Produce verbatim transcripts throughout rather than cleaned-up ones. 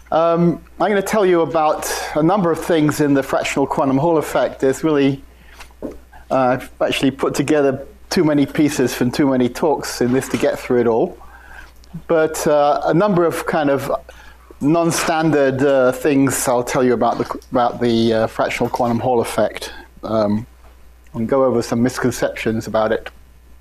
Um, I'm going to tell you about a number of things in the fractional quantum Hall effect. There's really, uh, I've actually put together too many pieces from too many talks in this to get through it all. But uh, a number of kind of non-standard uh, things I'll tell you about the, about the uh, fractional quantum Hall effect, um, and go over some misconceptions about it.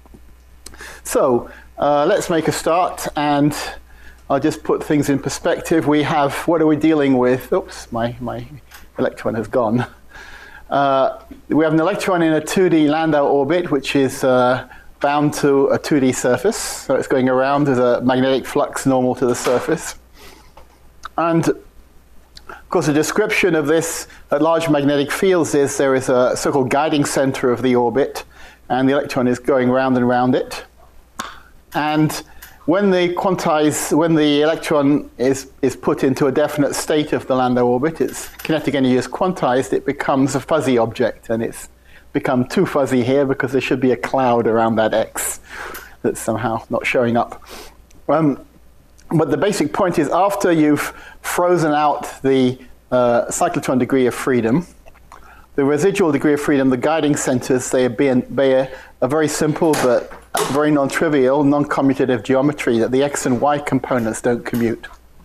So uh, let's make a start, and I'll just put things in perspective. We have, what are we dealing with? Oops, my, my electron has gone. Uh, we have an electron in a two D Landau orbit, which is uh, bound to a two D surface. So it's going around with a magnetic flux normal to the surface. And of course, the description of this at large magnetic fields is there is a so-called guiding center of the orbit, and the electron is going round and round it. And when the quantize, when the electron is, is put into a definite state of the Landau orbit, its kinetic energy is quantized, it becomes a fuzzy object, and it's become too fuzzy here because there should be a cloud around that X that's somehow not showing up. Um, but the basic point is, after you've frozen out the uh, cyclotron degree of freedom, the residual degree of freedom, the guiding centers, they bear a very simple but very non-trivial, non-commutative geometry that the X and Y components don't commute.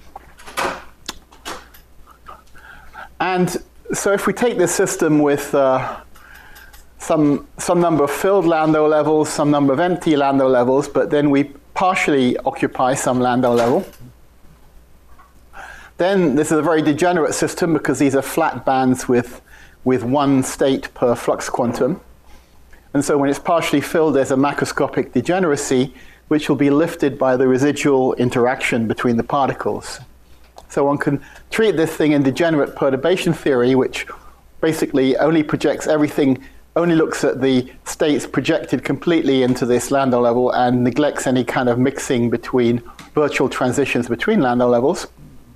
And so if we take this system with uh, some, some number of filled Landau levels, some number of empty Landau levels, but then we partially occupy some Landau level, then this is a very degenerate system because these are flat bands with, with one state per flux quantum. And so when it's partially filled, there's a macroscopic degeneracy, which will be lifted by the residual interaction between the particles. So one can treat this thing in degenerate perturbation theory, which basically only projects everything, only looks at the states projected completely into this Landau level and neglects any kind of mixing between virtual transitions between Landau levels.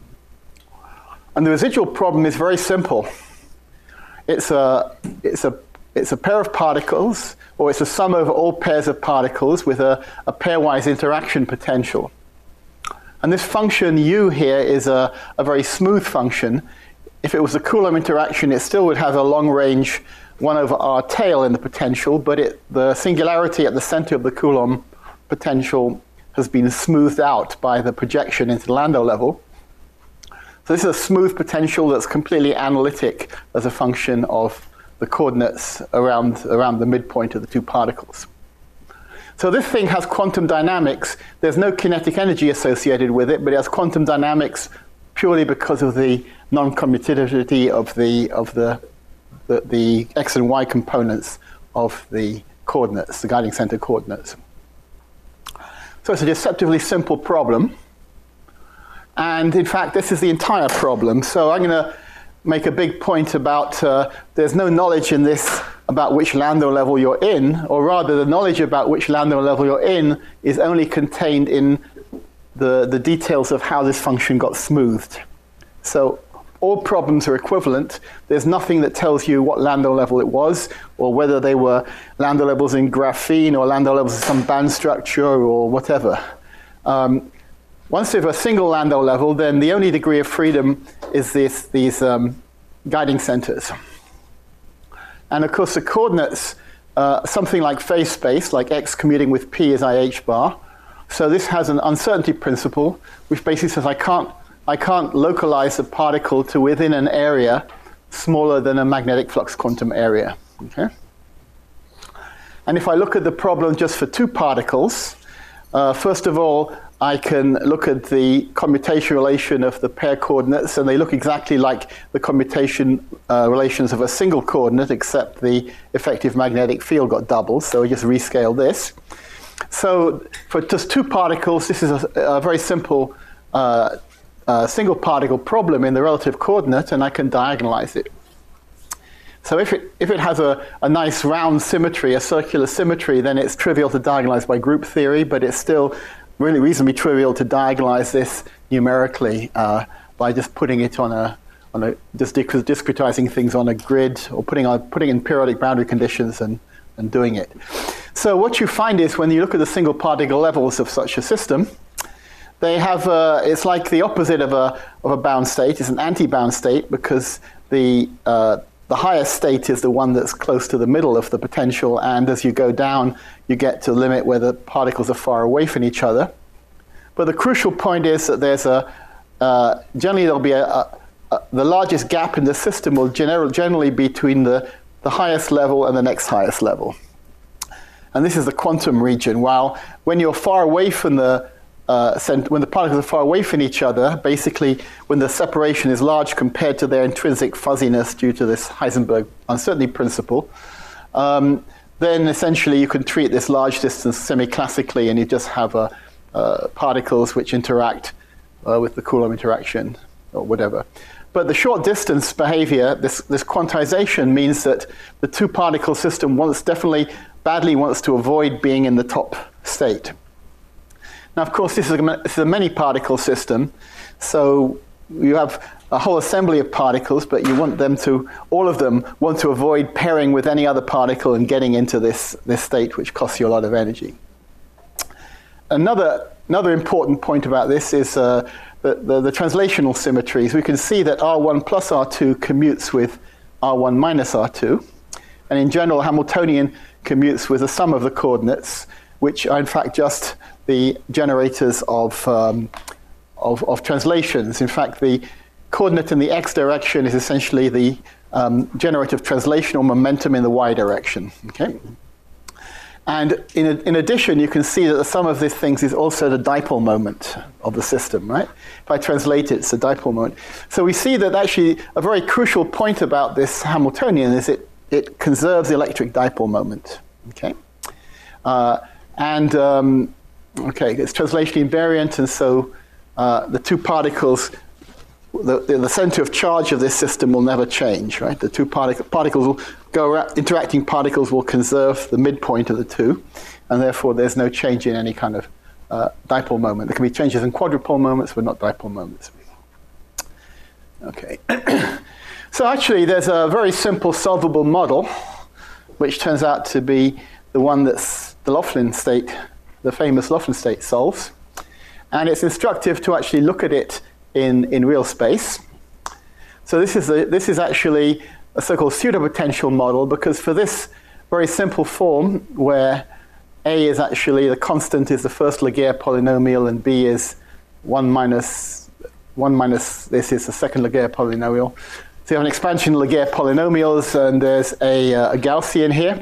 And the residual problem is very simple. It's a, it's a It's a pair of particles, or it's a sum over all pairs of particles with a, a pairwise interaction potential. And this function U here is a, a very smooth function. If it was a Coulomb interaction, it still would have a long-range one over R tail in the potential, but it, the singularity at the center of the Coulomb potential has been smoothed out by the projection into the Landau level. So this is a smooth potential that's completely analytic as a function of the coordinates around, around the midpoint of the two particles. So this thing has quantum dynamics. There's no kinetic energy associated with it, but it has quantum dynamics purely because of the non-commutativity of the, of the, the, the X and Y components of the coordinates, the guiding center coordinates. So it's a deceptively simple problem. And in fact, this is the entire problem. So I'm going to make a big point about uh, there's no knowledge in this about which Landau level you're in, or rather the knowledge about which Landau level you're in is only contained in the, the details of how this function got smoothed. So all problems are equivalent. There's nothing that tells you what Landau level it was, or whether they were Landau levels in graphene, or Landau levels of some band structure, or whatever. Um, Once you have a single Landau level, then the only degree of freedom is this, these um, guiding centers. And of course, the coordinates, uh, something like phase space, like X commuting with P is I H bar. So this has an uncertainty principle, which basically says I can't, I can't localize a particle to within an area smaller than a magnetic flux quantum area. Okay? And if I look at the problem just for two particles, uh, first of all, I can look at the commutation relation of the pair coordinates, and they look exactly like the commutation uh, relations of a single coordinate, except the effective magnetic field got doubled, so we just rescale this. So for just two particles, this is a, a very simple uh, uh, single particle problem in the relative coordinate, and I can diagonalize it. So if it, if it has a, a nice round symmetry, a circular symmetry, then it's trivial to diagonalize by group theory, but it's still really reasonably trivial to diagonalize this numerically uh, by just putting it on a, on a just discretizing things on a grid, or putting on putting in periodic boundary conditions and, and doing it. So what you find is when you look at the single particle levels of such a system, they have a, it's like the opposite of a of a bound state. It's an anti-bound state because the uh, the highest state is the one that's close to the middle of the potential, and as you go down, you get to the limit where the particles are far away from each other. But the crucial point is that there's a uh, generally there'll be a, a, a the largest gap in the system will general, generally be between the the highest level and the next highest level. And this is the quantum region. While when you're far away from the, uh, when the particles are far away from each other, basically when the separation is large compared to their intrinsic fuzziness due to this Heisenberg uncertainty principle, um, then essentially you can treat this large distance semi-classically and you just have uh, uh, particles which interact uh, with the Coulomb interaction or whatever. But the short distance behavior, this, this quantization means that the two particle system wants definitely badly wants to avoid being in the top state. Now, of course, this is, a, this is a many particle system, so you have a whole assembly of particles, but you want them to, all of them want to avoid pairing with any other particle and getting into this, this state, which costs you a lot of energy. Another, another important point about this is uh, the, the, the translational symmetries. We can see that R one plus R two commutes with R one minus R two, and in general, Hamiltonian commutes with the sum of the coordinates, which are in fact just the generators of, um, of, of translations. In fact, the coordinate in the x direction is essentially the um, generator of translational momentum in the y direction. Okay? And in, in addition, you can see that the sum of these things is also the dipole moment of the system, right? If I translate it, it's the dipole moment. So we see that actually a very crucial point about this Hamiltonian is it it conserves the electric dipole moment, okay? Uh, and, um, okay, it's translationally invariant, and so uh, the two particles, the, the, the center of charge of this system will never change, right? The two partic particles will go around, interacting particles will conserve the midpoint of the two, and therefore there's no change in any kind of uh, dipole moment. There can be changes in quadrupole moments, but not dipole moments. Okay. So actually, there's a very simple solvable model, which turns out to be the one that's the Laughlin state, the famous Laughlin state solves. And it's instructive to actually look at it in, in real space. So this is, a, this is actually a so-called pseudopotential model, because for this very simple form, where A is actually, the constant is the first Laguerre polynomial, and B is one minus, one minus this is the second Laguerre polynomial. So you have an expansion of Laguerre polynomials, and there's a, uh, a Gaussian here.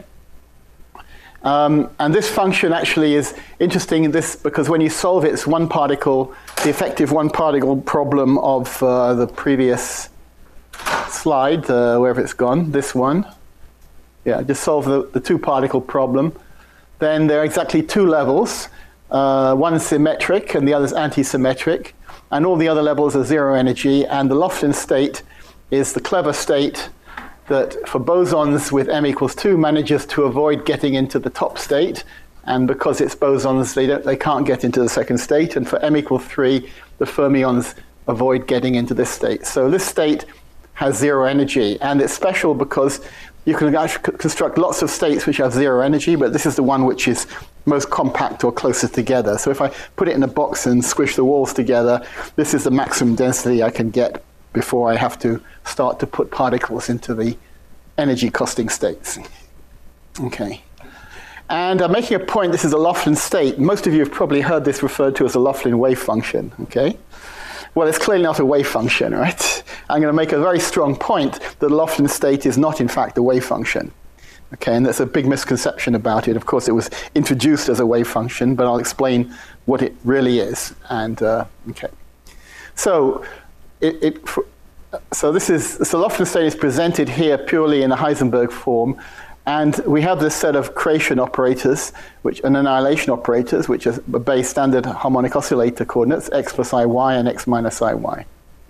Um, and this function actually is interesting in this because when you solve it, it's one particle, the effective one particle problem of uh, the previous slide, uh, wherever it's gone, this one. Yeah, just solve the, the two particle problem. Then there are exactly two levels. Uh, one is symmetric and the other is anti-symmetric. And all the other levels are zero energy, and the Laughlin state is the clever state that for bosons with m equals two manages to avoid getting into the top state, and because it's bosons, they, don't, they can't get into the second state, and for m equals three, the fermions avoid getting into this state. So this state has zero energy, and it's special because you can actually construct lots of states which have zero energy, but this is the one which is most compact or closest together. So if I put it in a box and squish the walls together, this is the maximum density I can get before I have to start to put particles into the energy costing states. Okay. And I'm making a point, this is a Laughlin state. Most of you have probably heard this referred to as a Laughlin wave function, okay? Well, it's clearly not a wave function, right? I'm going to make a very strong point that the Laughlin state is not, in fact, a wave function. Okay, and that's a big misconception about it. Of course, it was introduced as a wave function, but I'll explain what it really is. And, uh, okay. So, It, it, so this is, so Laughlin state is presented here purely in a Heisenberg form, and we have this set of creation operators, which and annihilation operators, which are obey standard harmonic oscillator coordinates, x plus iy and x minus iy.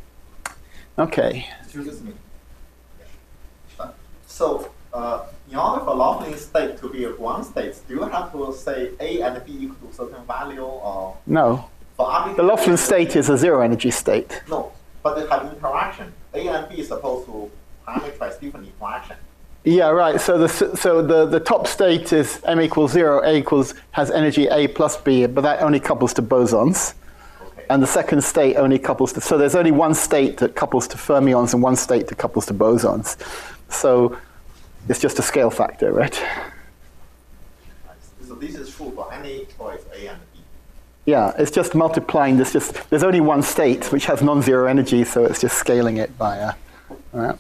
Okay. Excuse me. So, uh, in order for Laughlin state to be a ground state, do you have to say A and B equal to a certain value, or? No. For the Laughlin state is a zero energy state. No. But they have interaction. A and B is supposed to parameterize different interaction. Yeah, right. So the so the, the top state is m equals zero, A equals has energy A plus B, but that only couples to bosons. Okay. And the second state only couples to, so there's only one state that couples to fermions and one state that couples to bosons. So it's just a scale factor, right? So this is true for any choice A and B. Yeah, it's just multiplying this. Just there's only one state which has non-zero energy, so it's just scaling it by. Uh, uh,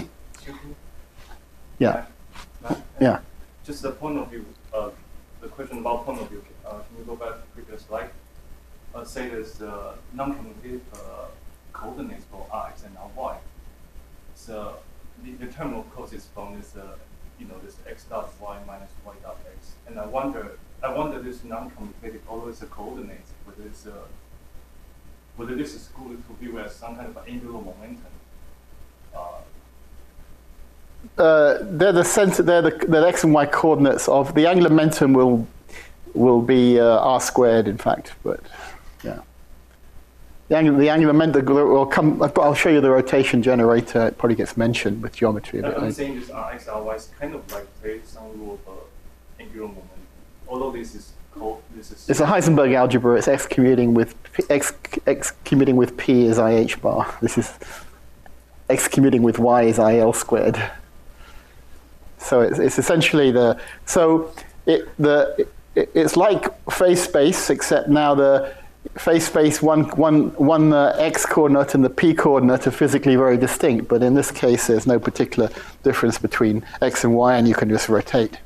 yeah. Yeah. Just the point of view. Uh, the question about point of view. Uh, can you go back to the previous slide? Uh, say there's uh, non-commutative uh, coordinates for x and y. So the, the term, of course, is from this, uh, you know, this x dot y minus y dot x. And I wonder, I wonder this non-commutative, although it's a coordinate, whether it's uh, whether this is good to view as some kind of angular momentum. Uh, uh, they're the center. They're the, the x and y coordinates of the angular momentum will will be uh, r squared, in fact, but. Yeah, the angular, the angular momentum will come. I'll show you the rotation generator. It probably gets mentioned with geometry a bit I'm later. saying this R X, R Y is kind of like play some rule of uh, angular momentum. Although this is called, this is. It's a Heisenberg algebra. It's x commuting with x, x commuting with p is I h bar. This is x commuting with y is I L squared. So it's, it's essentially the so it the it, it's like phase space, except now the phase space, one, one, one uh, x coordinate and the p coordinate are physically very distinct, but in this case there's no particular difference between x and y, and you can just rotate.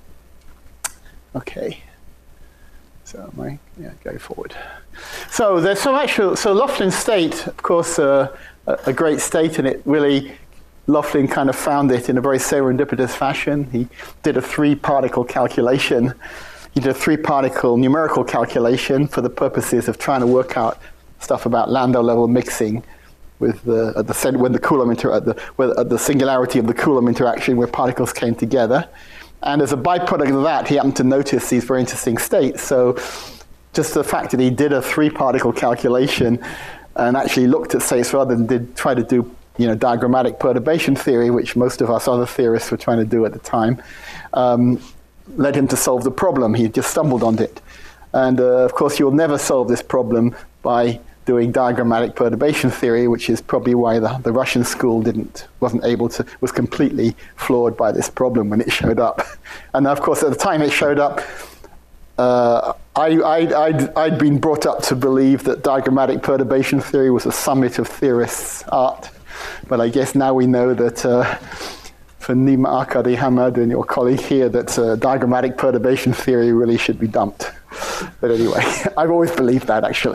Okay. So, my, yeah, go forward. So there's some actual, so Laughlin state, of course, uh, a, a great state, and it really, Laughlin kind of found it in a very serendipitous fashion. He did a three-particle calculation. He did a three-particle numerical calculation for the purposes of trying to work out stuff about Landau level mixing with the at the when the Coulomb inter at the at the singularity of the Coulomb interaction where particles came together. And as a byproduct of that, he happened to notice these very interesting states. So just the fact that he did a three-particle calculation and actually looked at states rather than did try to do you know diagrammatic perturbation theory, which most of us other theorists were trying to do at the time. Um, led him to solve the problem. He just stumbled on it. And uh, of course, you'll never solve this problem by doing diagrammatic perturbation theory, which is probably why the, the Russian school didn't, wasn't able to, was completely floored by this problem when it showed up. And of course, at the time it showed up, uh, I, I'd, I'd, I'd been brought up to believe that diagrammatic perturbation theory was a summit of theorists' art. But I guess now we know that uh, for Nima Arkady Hamad and your colleague here, that uh, diagrammatic perturbation theory really should be dumped. But anyway, I've always believed that, actually.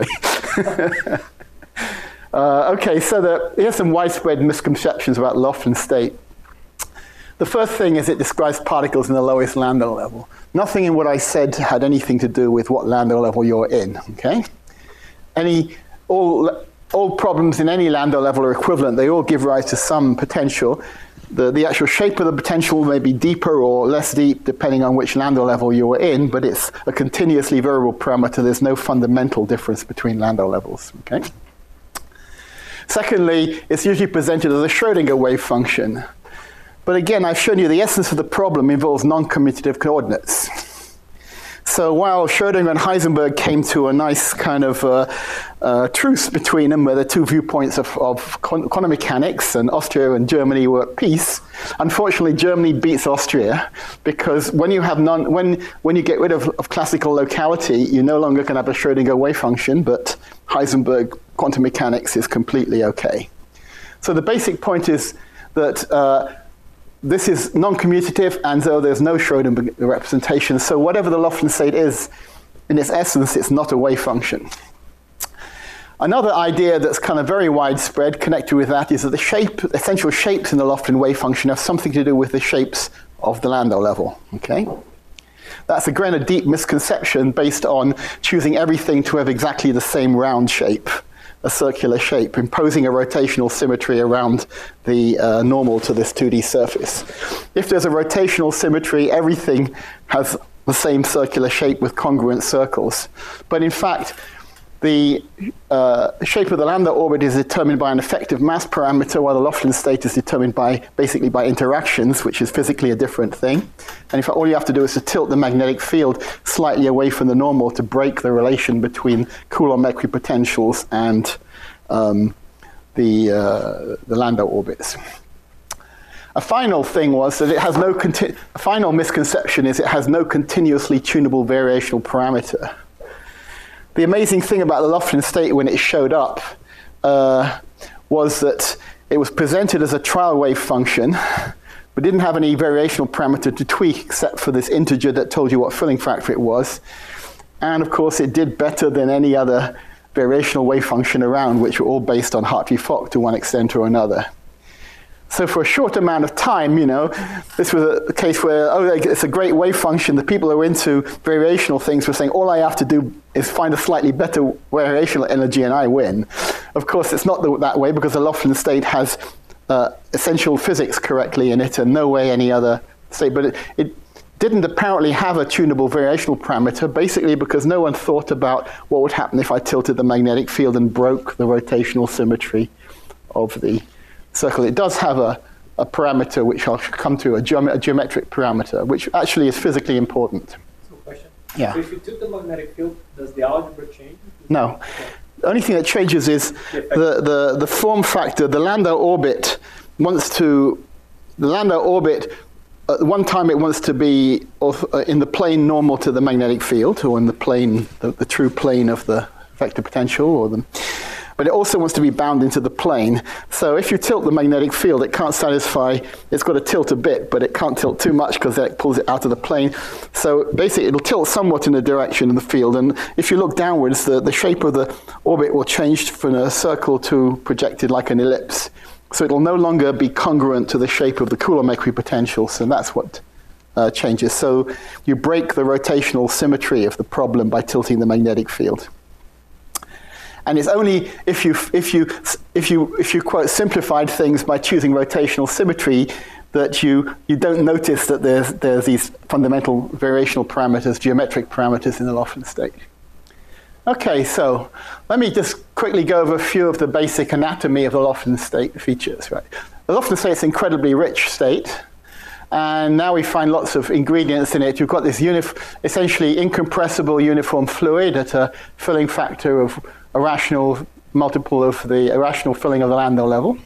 uh, okay, so the, here's some widespread misconceptions about Laughlin state. The first thing is it describes particles in the lowest Landau level. Nothing in what I said had anything to do with what Landau level you're in, okay? Any, all, all problems in any Landau level are equivalent. They all give rise to some potential. The, the actual shape of the potential may be deeper or less deep depending on which Landau level you're in, but it's a continuously variable parameter. There's no fundamental difference between Landau levels, okay? Secondly, it's usually presented as a Schrödinger wave function. But again, I've shown you the essence of the problem involves non-commutative coordinates. So while Schrödinger and Heisenberg came to a nice kind of uh, uh, truce between them, where the two viewpoints of, of quantum mechanics, and Austria and Germany were at peace, unfortunately Germany beats Austria, because when you have non, when when you get rid of, of classical locality, you no longer can have a Schrödinger wave function, but Heisenberg quantum mechanics is completely okay. So the basic point is that uh, this is non-commutative, and so there's no Schrödinger representation. So whatever the Laughlin state is, in its essence, it's not a wave function. Another idea that's kind of very widespread connected with that is that the shape, essential shapes in the Laughlin wave function have something to do with the shapes of the Landau level, okay? That's again a deep misconception based on choosing everything to have exactly the same round shape, a circular shape, imposing a rotational symmetry around the uh, normal to this two D surface. If there's a rotational symmetry, everything has the same circular shape with congruent circles. But in fact, the uh, shape of the Landau orbit is determined by an effective mass parameter, while the Laughlin state is determined by basically by interactions, which is physically a different thing. And in fact, all you have to do is to tilt the magnetic field slightly away from the normal to break the relation between Coulomb equipotentials and um, the, uh, the Landau orbits. A final thing was that it has no conti- a final misconception is it has no continuously tunable variational parameter. The amazing thing about the Laughlin state when it showed up uh, was that it was presented as a trial wave function, but didn't have any variational parameter to tweak except for this integer that told you what filling factor it was. And of course, it did better than any other variational wave function around, which were all based on Hartree-Fock to one extent or another. So for a short amount of time, you know, this was a case where, oh, it's a great wave function. The people who are into variational things were saying, all I have to do is find a slightly better variational energy and I win. Of course, it's not the, that way because the Laughlin state has uh, essential physics correctly in it and no way any other state. But it, it didn't apparently have a tunable variational parameter, basically because no one thought about what would happen if I tilted the magnetic field and broke the rotational symmetry of the circle. It does have a, a parameter which I'll come to, a, geom a geometric parameter, which actually is physically important. So question. Yeah. So if you took the magnetic field, does the algebra change? No. Okay. The only thing that changes is the, the, the form factor. The Landau orbit wants to, the Landau orbit, at one time it wants to be in the plane normal to the magnetic field, or in the plane, the, the true plane of the vector potential, or the, but it also wants to be bound into the plane. So if you tilt the magnetic field, it can't satisfy, it's got to tilt a bit, but it can't tilt too much because that pulls it out of the plane. So basically it'll tilt somewhat in the direction of the field, and if you look downwards, the, the shape of the orbit will change from a circle to projected like an ellipse. So it'll no longer be congruent to the shape of the Coulomb equipotentials, and that's what uh, changes. So you break the rotational symmetry of the problem by tilting the magnetic field. And it's only if you, if you, if you, if you quote simplified things by choosing rotational symmetry that you, you don't notice that there's, there's these fundamental variational parameters, geometric parameters in the Laughlin state. Okay, so let me just quickly go over a few of the basic anatomy of the Laughlin state features. Right? The Laughlin state is an incredibly rich state. And now we find lots of ingredients in it. You've got this essentially incompressible uniform fluid at a filling factor of a rational multiple of the irrational filling of the Landau level.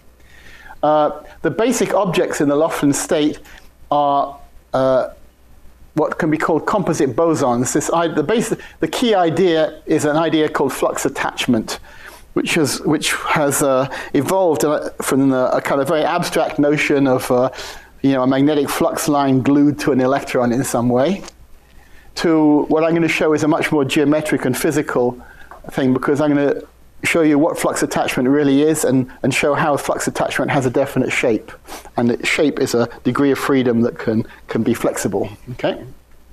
Uh, the basic objects in the Laughlin state are uh, what can be called composite bosons. This, the, base, the key idea is an idea called flux attachment, which has, which has uh, evolved from a, a kind of very abstract notion of uh, you know, a magnetic flux line glued to an electron in some way, to what I'm going to show is a much more geometric and physical thing, because I'm going to show you what flux attachment really is and, and show how flux attachment has a definite shape. And the shape is a degree of freedom that can, can be flexible. Okay?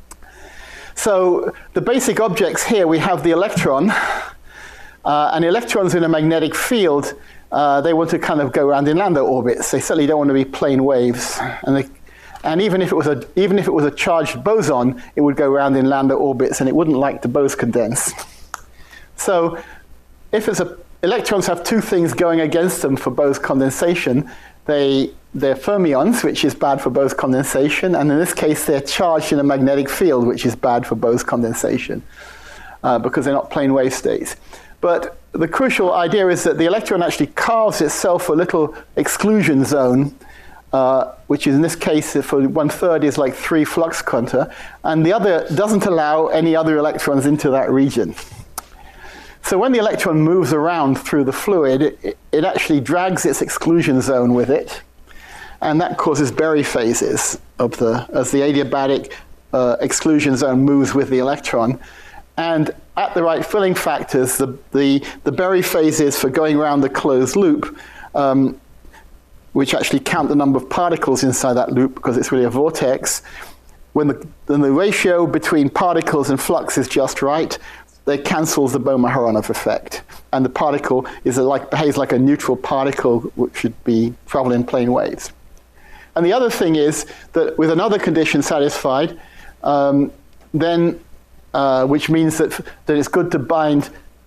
So the basic objects here, we have the electron. Uh, and electrons in a magnetic field, uh, they want to kind of go around in Landau orbits. They certainly don't want to be plane waves. And, they, and even if it was a, even if it was a charged boson, it would go around in Landau orbits and it wouldn't like to Bose condense. So if it's a, electrons have two things going against them for Bose condensation. They, they're fermions, which is bad for Bose condensation, and in this case they're charged in a magnetic field, which is bad for Bose condensation, uh, because they're not plane wave states. But the crucial idea is that the electron actually carves itself a little exclusion zone, uh, which is in this case for one third is like three flux quanta, and the other doesn't allow any other electrons into that region. So when the electron moves around through the fluid, it, it actually drags its exclusion zone with it, and that causes Berry phases of the, as the adiabatic uh, exclusion zone moves with the electron. And at the right filling factors, the, the, the Berry phases for going around the closed loop, um, which actually count the number of particles inside that loop because it's really a vortex, when the, when the ratio between particles and flux is just right, that cancels the Bohm-Aharonov effect. And the particle is a, like, behaves like a neutral particle, which should be travel in plane waves. And the other thing is that with another condition satisfied, um, then, uh, which means that, that it's good to bind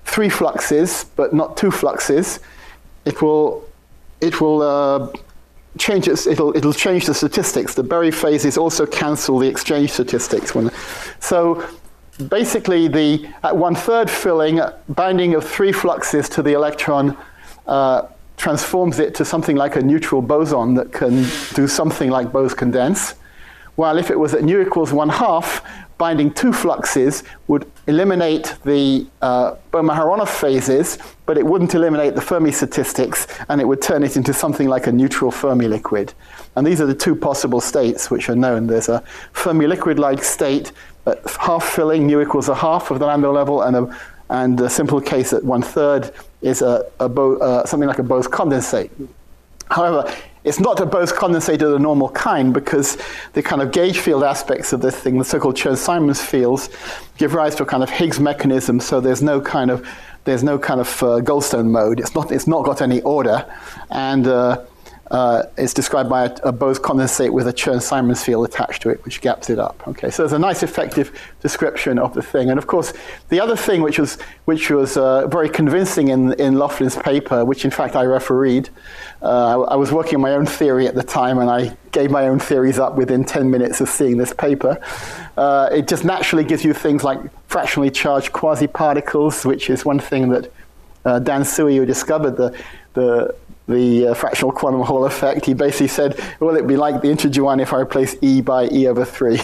three fluxes, but not two fluxes, it will, it will uh, change its, it'll, it'll change the statistics. The Berry phases also cancel the exchange statistics. When, so basically, the at one-third filling, binding of three fluxes to the electron uh, transforms it to something like a neutral boson that can do something like Bose-condense. While if it was at nu equals one half, binding two fluxes would eliminate the uh, Bohm-Aharonov phases, but it wouldn't eliminate the Fermi statistics, and it would turn it into something like a neutral Fermi liquid. And these are the two possible states which are known. There's a Fermi liquid-like state at half filling, nu equals a half of the lambda level, and a, and a simple case at one-third is a, a Bo, uh, something like a Bose condensate. However, it's not a Bose condensate of the normal kind, because the kind of gauge field aspects of this thing, the so-called Chern-Simons fields, give rise to a kind of Higgs mechanism. So there's no kind of there's no kind of uh, Goldstone mode. It's not it's not got any order, and uh, uh, it's described by a, a Bose condensate with a Chern-Simons field attached to it, which gaps it up. Okay, so there's a nice, effective description of the thing. And of course, the other thing which was which was uh, very convincing in in Laughlin's paper, which in fact I refereed. Uh, I was working on my own theory at the time, and I gave my own theories up within ten minutes of seeing this paper. Uh, it just naturally gives you things like fractionally charged quasi-particles, which is one thing that uh, Dan Sui, who discovered the the, the uh, fractional quantum Hall effect, he basically said, well, it'd be like the integer one if I replace E by E over three.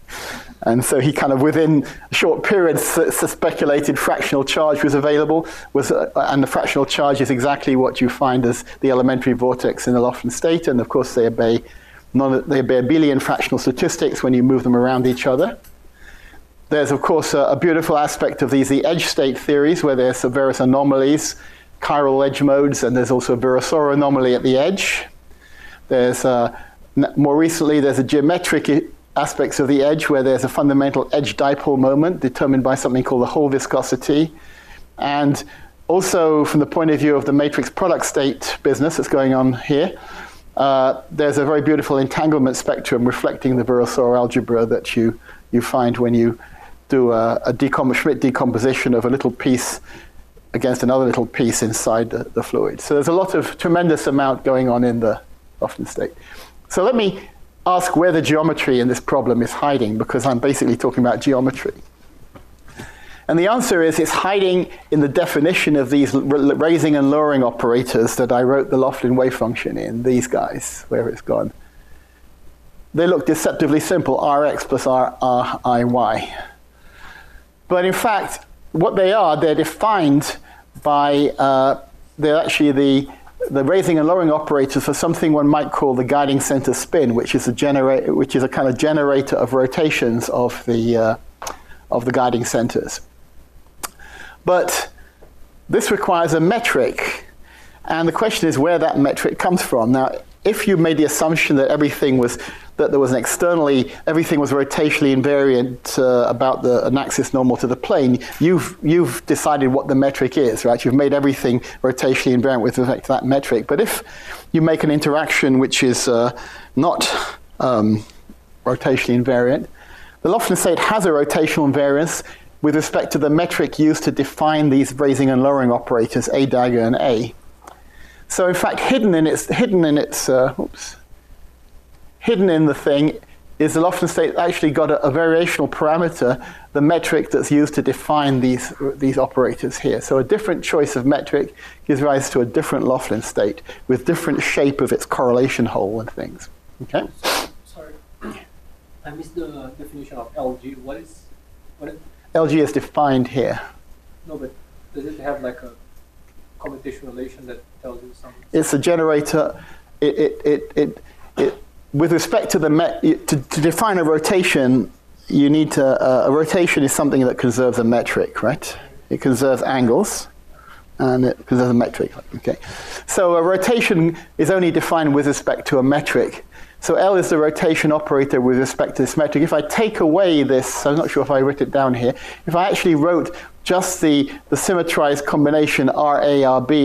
And so he kind of, within a short period, speculated fractional charge was available, was, uh, and the fractional charge is exactly what you find as the elementary vortex in the Laughlin state, and of course they obey, non, they obey abelian fractional statistics when you move them around each other. There's, of course, a, a beautiful aspect of these, the edge state theories, where there's some various anomalies, chiral edge modes, and there's also a Virasoro anomaly at the edge. There's, uh, more recently, there's a geometric aspects of the edge where there's a fundamental edge dipole moment determined by something called the Hall viscosity. And also from the point of view of the matrix product state business that's going on here, uh, there's a very beautiful entanglement spectrum reflecting the Virasoro algebra that you, you find when you do a, a decom Schmidt decomposition of a little piece against another little piece inside the, the fluid. So there's a lot of tremendous amount going on in the Laughlin state. So let me ask where the geometry in this problem is hiding, because I'm basically talking about geometry. And the answer is it's hiding in the definition of these raising and lowering operators that I wrote the Laughlin wave function in, these guys, where it's gone. They look deceptively simple, Rx plus R, R, I, Y. But in fact, what they are, they're defined by, uh, they're actually the the raising and lowering operators for something one might call the guiding center spin, which is a generator, which is a kind of generator of rotations of the uh, of the guiding centers. But this requires a metric, and the question is where that metric comes from. Now, if you made the assumption that everything was that there was an externally, everything was rotationally invariant uh, about the, an axis normal to the plane, you've, you've decided what the metric is, right? You've made everything rotationally invariant with respect to that metric. But if you make an interaction which is uh, not um, rotationally invariant, the Laughlin state has a rotational invariance with respect to the metric used to define these raising and lowering operators, A dagger and A. So in fact, hidden in its, hidden in its, uh, oops, hidden in the thing is the Laughlin state actually got a, a variational parameter, the metric that's used to define these, these operators here. So a different choice of metric gives rise to a different Laughlin state with different shape of its correlation hole and things. Okay? Sorry, I missed the definition of L G. What is, what is L G is defined here. No, but does it have like a commutation relation that tells you something? It's a generator. It, it, it, it, it, with respect to the met, to, to define a rotation, you need to. Uh, a rotation is something that conserves a metric, right? It conserves angles, and it conserves a metric. Okay, so a rotation is only defined with respect to a metric. So L is the rotation operator with respect to this metric. If I take away this, I'm not sure if I wrote it down here. If I actually wrote just the, the symmetrized combination R A R B as a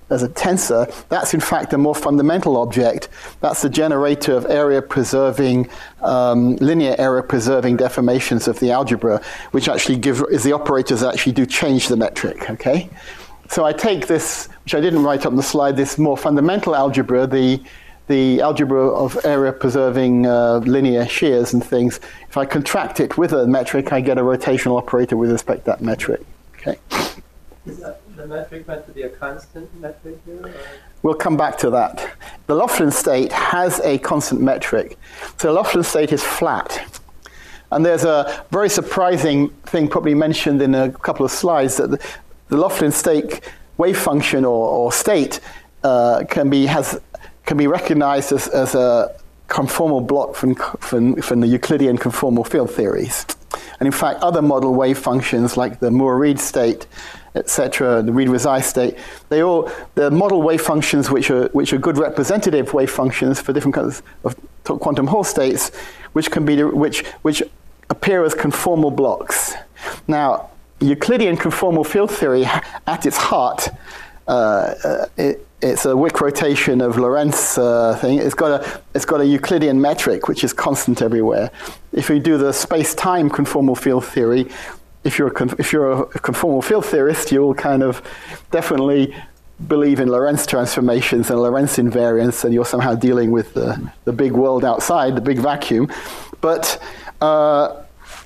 as a tensor, that's in fact a more fundamental object. That's the generator of area-preserving, um, linear area-preserving deformations of the algebra, which actually give, is the operators that actually do change the metric, okay? So I take this, which I didn't write up on the slide, this more fundamental algebra, the, the algebra of area-preserving uh, linear shears and things. If I contract it with a metric, I get a rotational operator with respect to that metric, okay? Is that the metric meant to be a constant metric here? Or? We'll come back to that. The Lofton state has a constant metric. So the Lofton state is flat. And there's a very surprising thing probably mentioned in a couple of slides, that the, the Lofton state wave function or, or state uh, can be has can be recognized as, as a conformal block from, from, from the Euclidean conformal field theories. And in fact, other model wave functions like the Moore-Reed state, et cetera, the Reed-Rezai state, they all, the model wave functions which are, which are good representative wave functions for different kinds of quantum Hall states, which can be, which, which appear as conformal blocks. Now, Euclidean conformal field theory, at its heart, uh, uh, it, it's a Wick rotation of Lorentz uh, thing. It's got a it's got a Euclidean metric which is constant everywhere. If you do the space-time conformal field theory, if you're a, if you're a conformal field theorist, you'll kind of definitely believe in Lorentz transformations and Lorentz invariance, and you're somehow dealing with the the big world outside, the big vacuum. But uh,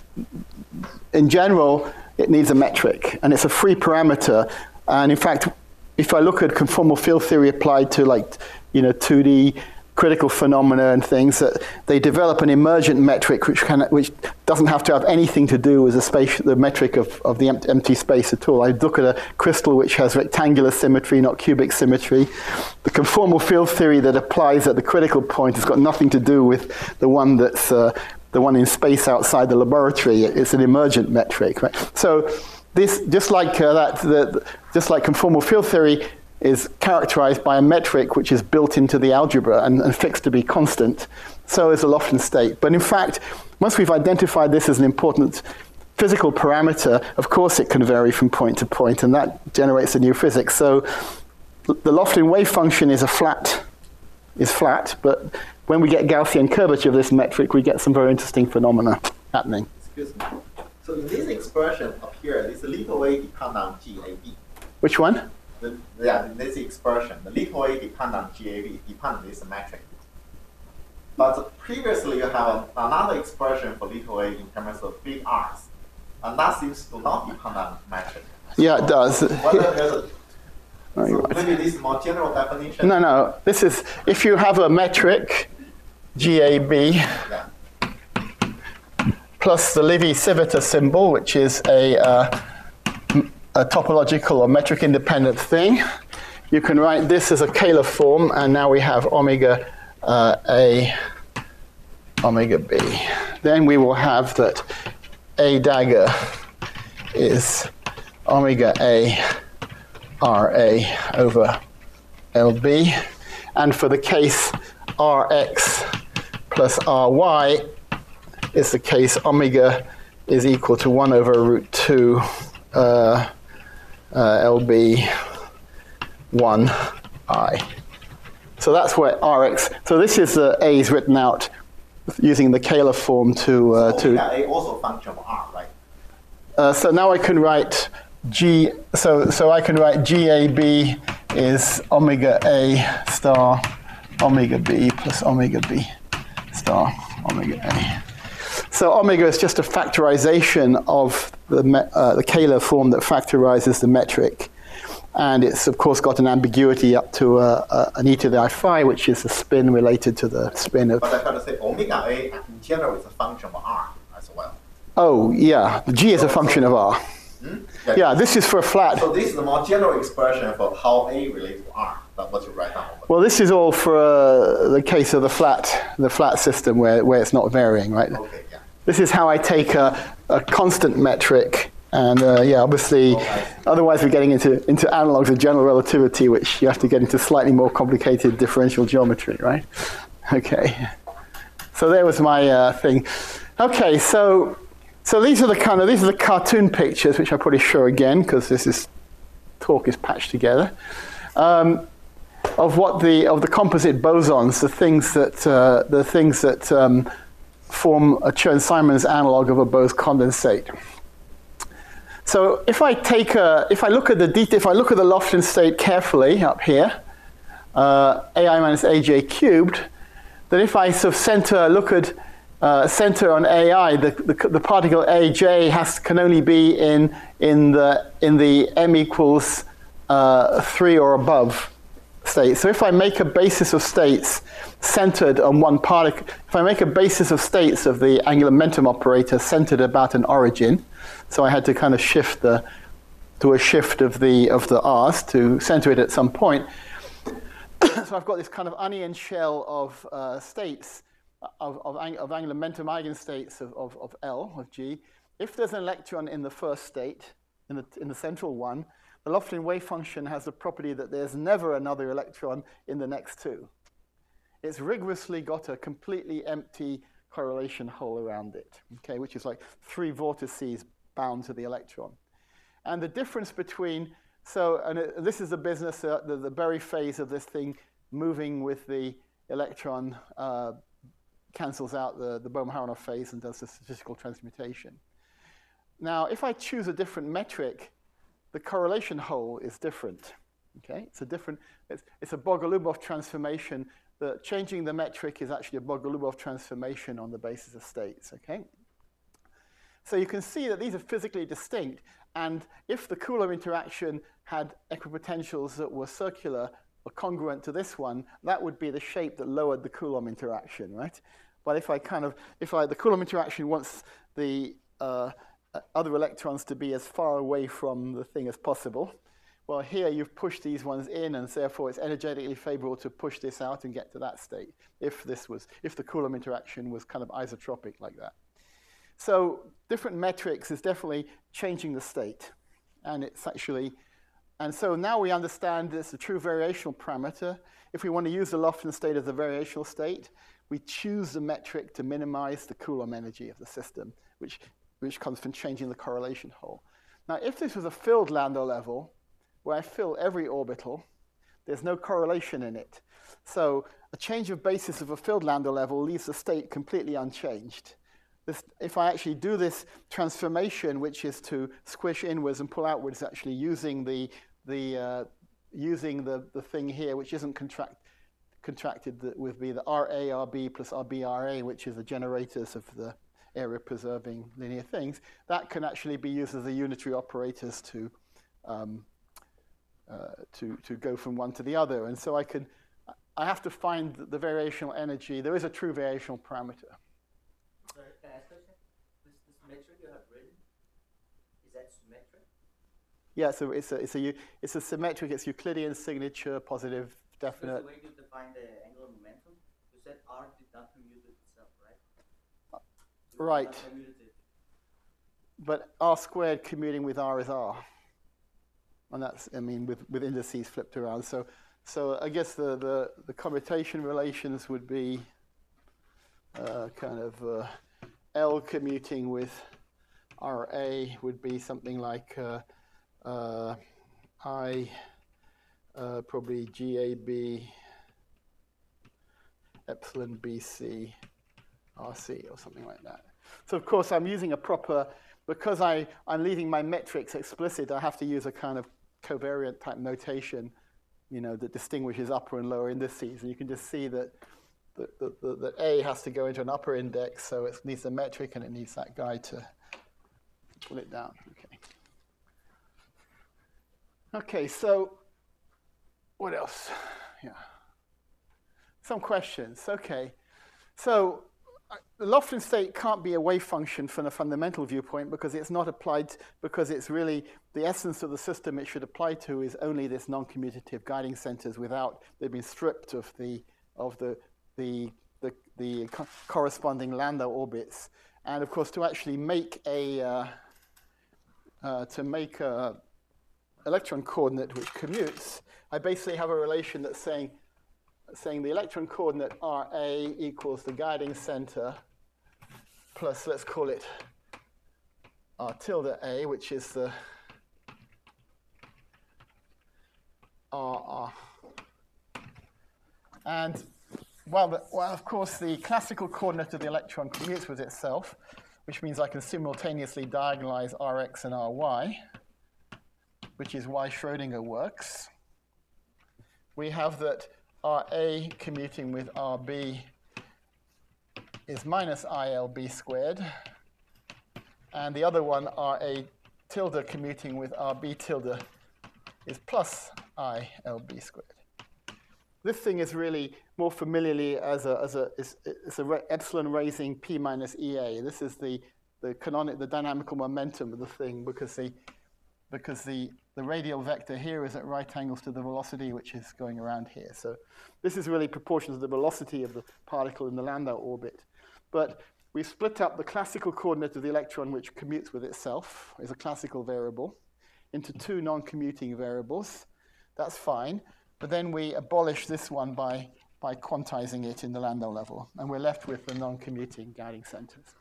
in general, it needs a metric, and it's a free parameter. And in fact, if I look at conformal field theory applied to, like, you know, two D critical phenomena and things, that they develop an emergent metric which can, which doesn't have to have anything to do with the space, the metric of, of the empty space at all. I look at a crystal which has rectangular symmetry, not cubic symmetry. The conformal field theory that applies at the critical point has got nothing to do with the one that's uh, the one in space outside the laboratory. It's an emergent metric, right? So this, just like uh, that, the, just like conformal field theory is characterized by a metric which is built into the algebra and, and fixed to be constant, so is the Lofton state. But in fact, once we've identified this as an important physical parameter, of course it can vary from point to point, and that generates a new physics. So the Lofton wave function is a flat, is flat, but when we get Gaussian curvature of this metric, we get some very interesting phenomena happening. Excuse me. So in this expression up here, this little a depend on G A B. Which one? The, yeah, in this expression, the little a depend on G A B, depend on this metric. But previously you have another expression for little a in terms of big R's, and that seems to not depend on metric. So yeah, it does. Whether there's a, Oh, so right. maybe this more general definition. No, no. This is, if you have a metric, G A B, Yeah. plus the Lévy-Civita symbol, which is a, uh, a topological or metric independent thing, you can write this as a Kähler form, and now we have omega uh, A, omega B. Then we will have that A dagger is omega A R A over L B, and for the case R X plus R Y is the case omega is equal to one over root two uh, uh, L B one I. So that's where R X, so this is the uh, A is written out using the Kähler form to... Uh, so to omega A also function of R, right? Uh, so now I can write G, so, so I can write G A B is omega A star omega B plus omega B star omega A. So omega is just a factorization of the, me, uh, the Kähler form that factorizes the metric. And it's, of course, got an ambiguity up to uh, uh, an e to the I phi, which is the spin related to the spin of... But I got to say, omega A in general is a function of R as well. Oh, yeah. The G is a function of R. Hmm? Yeah, yeah, this is for a flat. So this is the more general expression for how A relates to R, than what you write down. Well, this is all for uh, the case of the flat, the flat system where, where it's not varying, right? Okay, yeah. This is how I take a, a constant metric, and uh, yeah, obviously, Oh, otherwise we're getting into, into analogs of general relativity, which you have to get into slightly more complicated differential geometry, right? Okay. So there was my uh, thing. Okay, so so these are the kind of these are the cartoon pictures, which I'll probably show again because this is talk is patched together. um, of what the of the composite bosons, the things that uh, the things that um, form a Chern-Simons analog of a Bose condensate. So if I take a, if I look at the detail, if I look at the Lofton state carefully up here, uh, A I minus A J cubed, then if I sort of center, look at uh, center on A I, the, the the particle A J has can only be in in the in the m equals uh, three or above state. So if I make a basis of states centered on one particle, if I make a basis of states of the angular momentum operator centered about an origin, so I had to kind of shift the do a shift of the of the R's to center it at some point. So I've got this kind of onion shell of uh, states of, of, ang of angular momentum eigenstates of, of, of L of G. If there's an electron in the first state, in the in the central one, the Lofton wave function has the property that there's never another electron in the next two. It's rigorously got a completely empty correlation hole around it, okay, which is like three vortices bound to the electron. And the difference between, so, and it, this is the business, uh, the, the Berry phase of this thing moving with the electron uh, cancels out the, the Bohm-Aharonov phase and does the statistical transmutation. Now, if I choose a different metric, the correlation hole is different, okay? It's a different, it's, it's a Bogolubov transformation. The, changing the metric is actually a Bogolubov transformation on the basis of states, okay? So you can see that these are physically distinct, and if the Coulomb interaction had equipotentials that were circular or congruent to this one, that would be the shape that lowered the Coulomb interaction, right? But if I kind of, if I, the Coulomb interaction wants the uh, other electrons to be as far away from the thing as possible. Well, here you've pushed these ones in, and therefore it's energetically favorable to push this out and get to that state, if this was, if the Coulomb interaction was kind of isotropic like that. So different metrics is definitely changing the state, and it's actually, and so now we understand it's a true variational parameter. If we want to use the Lofton state as a variational state, we choose the metric to minimize the Coulomb energy of the system, which which comes from changing the correlation hole. Now, if this was a filled Landau level, where I fill every orbital, there's no correlation in it. So a change of basis of a filled Landau level leaves the state completely unchanged. This, if I actually do this transformation, which is to squish inwards and pull outwards, actually using the, the, uh, using the, the thing here, which isn't contract, contracted, that would be the R A R B plus R B R A, which is the generators of the area-preserving linear things, that can actually be used as a unitary operators to, um, uh, to, to go from one to the other. And so I can, I have to find the variational energy. There is a true variational parameter. Sorry, can I ask a question? This, this metric you have written, is that symmetric? Yeah, so it's a, it's a, it's a symmetric, it's Euclidean signature, positive, definite. So the way you define the angular momentum, you said R did not commute with itself, right? Right. But R squared commuting with R is R. And that's, I mean, with, with indices flipped around. So, so I guess the, the, the commutation relations would be uh, kind of uh, L commuting with R A would be something like uh, uh, I, uh, probably G A B, epsilon B C, R C, or something like that. So of course I'm using a proper, because I, I'm leaving my metrics explicit, I have to use a kind of covariant type notation, you know, that distinguishes upper and lower indices. And you can just see that that, that, that, that A has to go into an upper index, so it needs a metric and it needs that guy to pull it down. Okay. Okay, so what else? Yeah. Some questions. Okay. So the Lofton state can't be a wave function from a fundamental viewpoint because it's not applied, because it's really the essence of the system it should apply to is only this non-commutative guiding centers without, they've been stripped of the, of the, the, the, the co corresponding Landau orbits. And of course, to actually make a, uh, uh, to make a electron coordinate which commutes, I basically have a relation that's saying, saying the electron coordinate R A equals the guiding center plus, let's call it R tilde A, which is the R R. And, well, the, well, of course, the classical coordinate of the electron commutes with itself, which means I can simultaneously diagonalize Rx and Ry, which is why Schrodinger works. We have that R A commuting with R B is minus I L B squared, and the other one, R A tilde commuting with R B tilde, is plus I L B squared. This thing is really more familiarly as a, as a, it's, it's a epsilon raising P minus E A. This is the, the canonic, the dynamical momentum of the thing, because the, because the, the radial vector here is at right angles to the velocity, which is going around here. So this is really proportional to the velocity of the particle in the Landau orbit. But we split up the classical coordinate of the electron, which commutes with itself, is a classical variable, into two non-commuting variables. That's fine. But then we abolish this one by, by quantizing it in the Landau level. And we're left with the non-commuting guiding centers.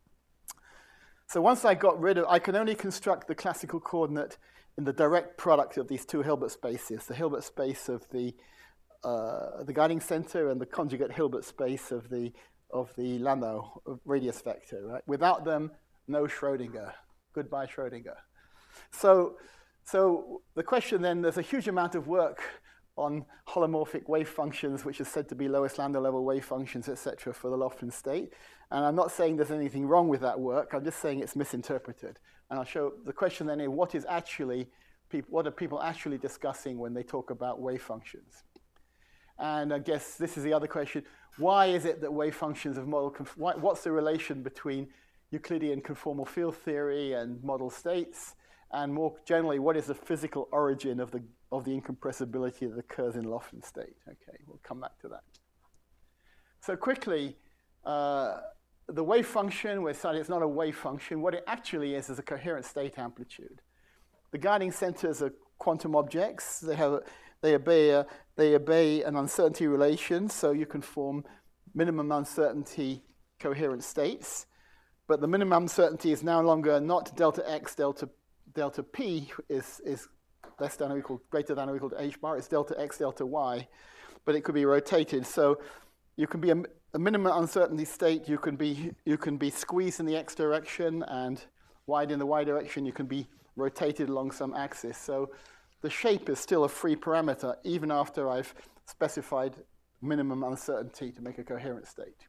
So once I got rid of, I can only construct the classical coordinate in the direct product of these two Hilbert spaces, the Hilbert space of the, uh, the guiding center and the conjugate Hilbert space of the, of the Landau radius vector. Right? Without them, no Schrodinger. Goodbye, Schrodinger. So, so the question then, there's a huge amount of work on holomorphic wave functions, which is said to be lowest Landau level wave functions, et cetera, for the Lofton state. And I'm not saying there's anything wrong with that work. I'm just saying it's misinterpreted. And I'll show the question then is, what is actually, what are people actually discussing when they talk about wave functions? And I guess this is the other question. Why is it that wave functions of model, why, what's the relation between Euclidean conformal field theory and model states? And more generally, what is the physical origin of the, of the incompressibility that occurs in Lofton state? Okay, we'll come back to that. So quickly, uh, the wave function, we're saying it's not a wave function. What it actually is is a coherent state amplitude. The guiding centers are quantum objects. They, have, they, obey, a, they obey an uncertainty relation, so you can form minimum uncertainty coherent states. But the minimum uncertainty is no longer not delta x, delta delta p is, is less than or equal, greater than or equal to h bar. It's delta x, delta y, but it could be rotated. So you can be a, a minimum uncertainty state. You can be you can be squeezed in the x direction and wide in the y direction. You can be rotated along some axis. So the shape is still a free parameter even after I've specified minimum uncertainty to make a coherent state.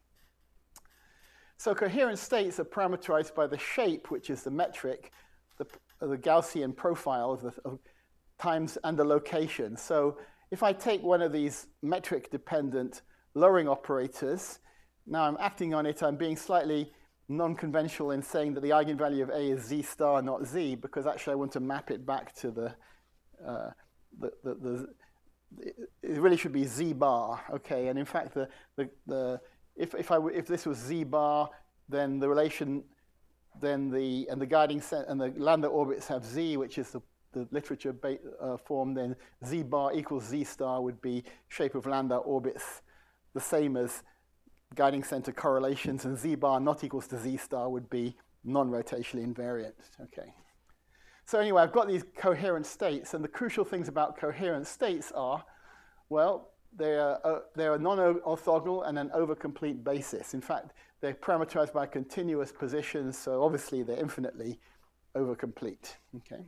So coherent states are parameterized by the shape, which is the metric, the, the Gaussian profile of the of times and the location. So if I take one of these metric-dependent lowering operators, now I'm acting on it, I'm being slightly non-conventional in saying that the eigenvalue of A is Z star, not Z, because actually I want to map it back to the, uh, the, the, the it really should be Z bar, okay? And in fact, the, the, the if, if, I, if this was Z bar, then the relation then the and the guiding set and the Landau orbits have Z, which is the, the literature uh, form. Then Z bar equals Z star would be shape of Landau orbits the same as guiding center correlations, and Z bar not equals to Z star would be non-rotationally invariant. Okay. So anyway, I've got these coherent states, and the crucial things about coherent states are, well, they're, uh, they're a non-orthogonal and an overcomplete basis. In fact, they're parameterized by continuous positions, so obviously they're infinitely overcomplete. Okay.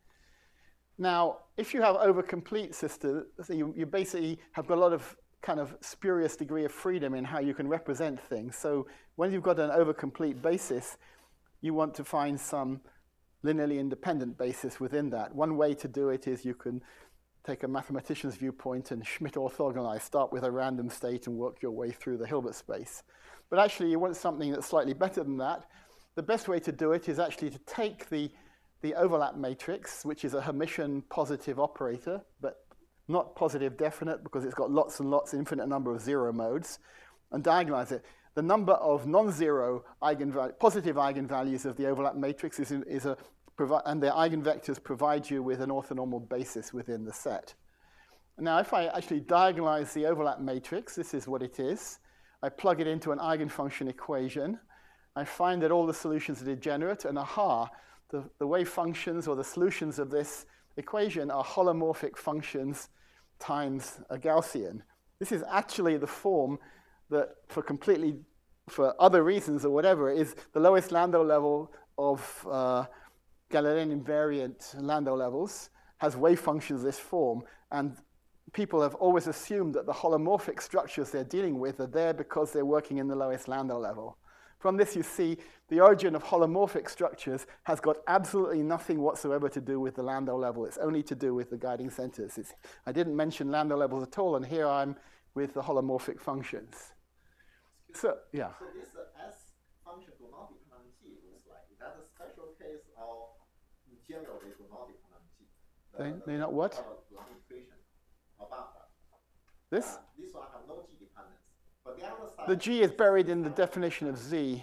Now, if you have overcomplete systems, so you, you basically have got a lot of kind of spurious degree of freedom in how you can represent things. So when you've got an overcomplete basis, you want to find some linearly independent basis within that. One way to do it is you can take a mathematician's viewpoint and Schmidt orthogonalize, start with a random state and work your way through the Hilbert space. But actually, you want something that's slightly better than that. The best way to do it is actually to take the, the overlap matrix, which is a Hermitian positive operator, but not positive definite because it's got lots and lots, infinite number of zero modes, and diagonalize it. The number of non-zero eigenvalue, positive eigenvalues of the overlap matrix is, is a and their eigenvectors provide you with an orthonormal basis within the set. Now, if I actually diagonalize the overlap matrix, this is what it is. I plug it into an eigenfunction equation. I find that all the solutions are degenerate, and aha, the, the wave functions or the solutions of this equation are holomorphic functions times a Gaussian. This is actually the form that, for completely, for other reasons or whatever, is the lowest Landau level of uh, Galilean invariant Landau levels, has wave functions of this form, and people have always assumed that the holomorphic structures they're dealing with are there because they're working in the lowest Landau level. From this, you see the origin of holomorphic structures has got absolutely nothing whatsoever to do with the Landau level. It's only to do with the guiding centers. It's, I didn't mention Landau levels at all, and here I'm with the holomorphic functions. So, yeah. So this uh, S function do not depend on G, looks like. That's a special case of, in general, they do not depend on G. The, They, the, they're not what? the equation about that. This? Uh, this one have no G dependence. But the other side, The G is buried in the definition of Z.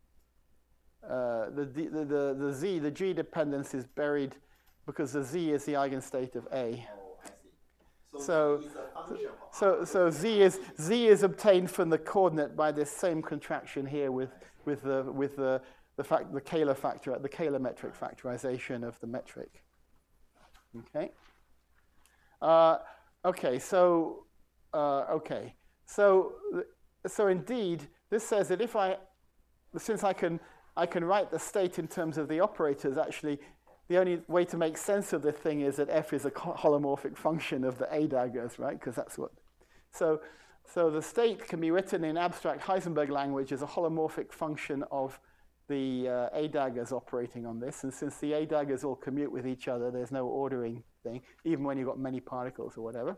Uh, the, the, the, the Z, the G dependence is buried because the Z is the eigenstate of A. oh, I see. So, So, G is a function of so, so Z is Z is obtained from the coordinate by this same contraction here with with the with the the fact the Kähler factor the Kähler metric factorization of the metric. Okay. Uh, okay. So uh, okay. So so indeed, this says that if I since I can I can write the state in terms of the operators, actually. The only way to make sense of the thing is that f is a holomorphic function of the A daggers, right? Because that's what. So, so the state can be written in abstract Heisenberg language as a holomorphic function of the uh, A daggers operating on this. And since the A daggers all commute with each other, there's no ordering thing, even when you've got many particles or whatever.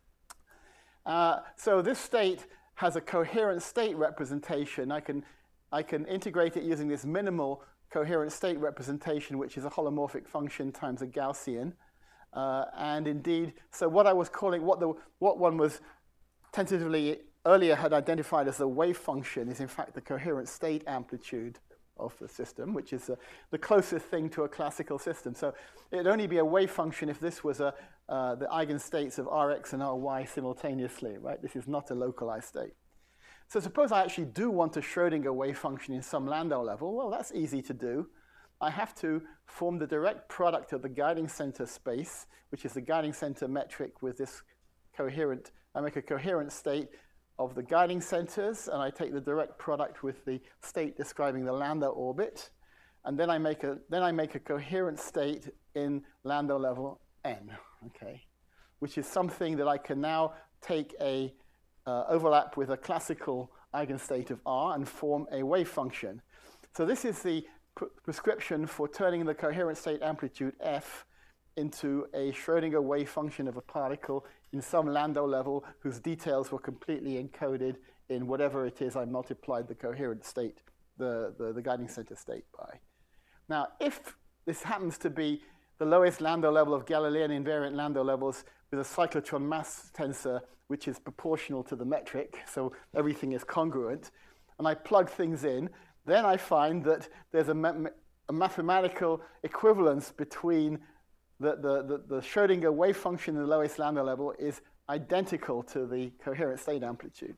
Uh, so this state has a coherent state representation. I can, I can integrate it using this minimal coherent state representation, which is a holomorphic function times a Gaussian. Uh, and indeed, so what I was calling, what, the, what one was tentatively earlier had identified as the wave function is in fact the coherent state amplitude of the system, which is uh, the closest thing to a classical system. So it'd only be a wave function if this was a, uh, the eigenstates of Rx and Ry simultaneously, right? This is not a localized state. So suppose I actually do want a Schrödinger wave function in some Landau level. Well, that's easy to do. I have to form the direct product of the guiding center space, which is the guiding center metric with this coherent, I make a coherent state of the guiding centers, and I take the direct product with the state describing the Landau orbit, and then I make a, then I make a coherent state in Landau level n, okay, which is something that I can now take a Uh, overlap with a classical eigenstate of R and form a wave function. So this is the pr prescription for turning the coherent state amplitude F into a Schrödinger wave function of a particle in some Landau level whose details were completely encoded in whatever it is I multiplied the coherent state, the, the, the guiding center state by. Now, if this happens to be the lowest Landau level of Galilean invariant Landau levels with a cyclotron mass tensor, which is proportional to the metric, so everything is congruent, and I plug things in, then I find that there's a, ma a mathematical equivalence between the, the, the, the Schrödinger wave function in the lowest Landau level is identical to the coherent state amplitude.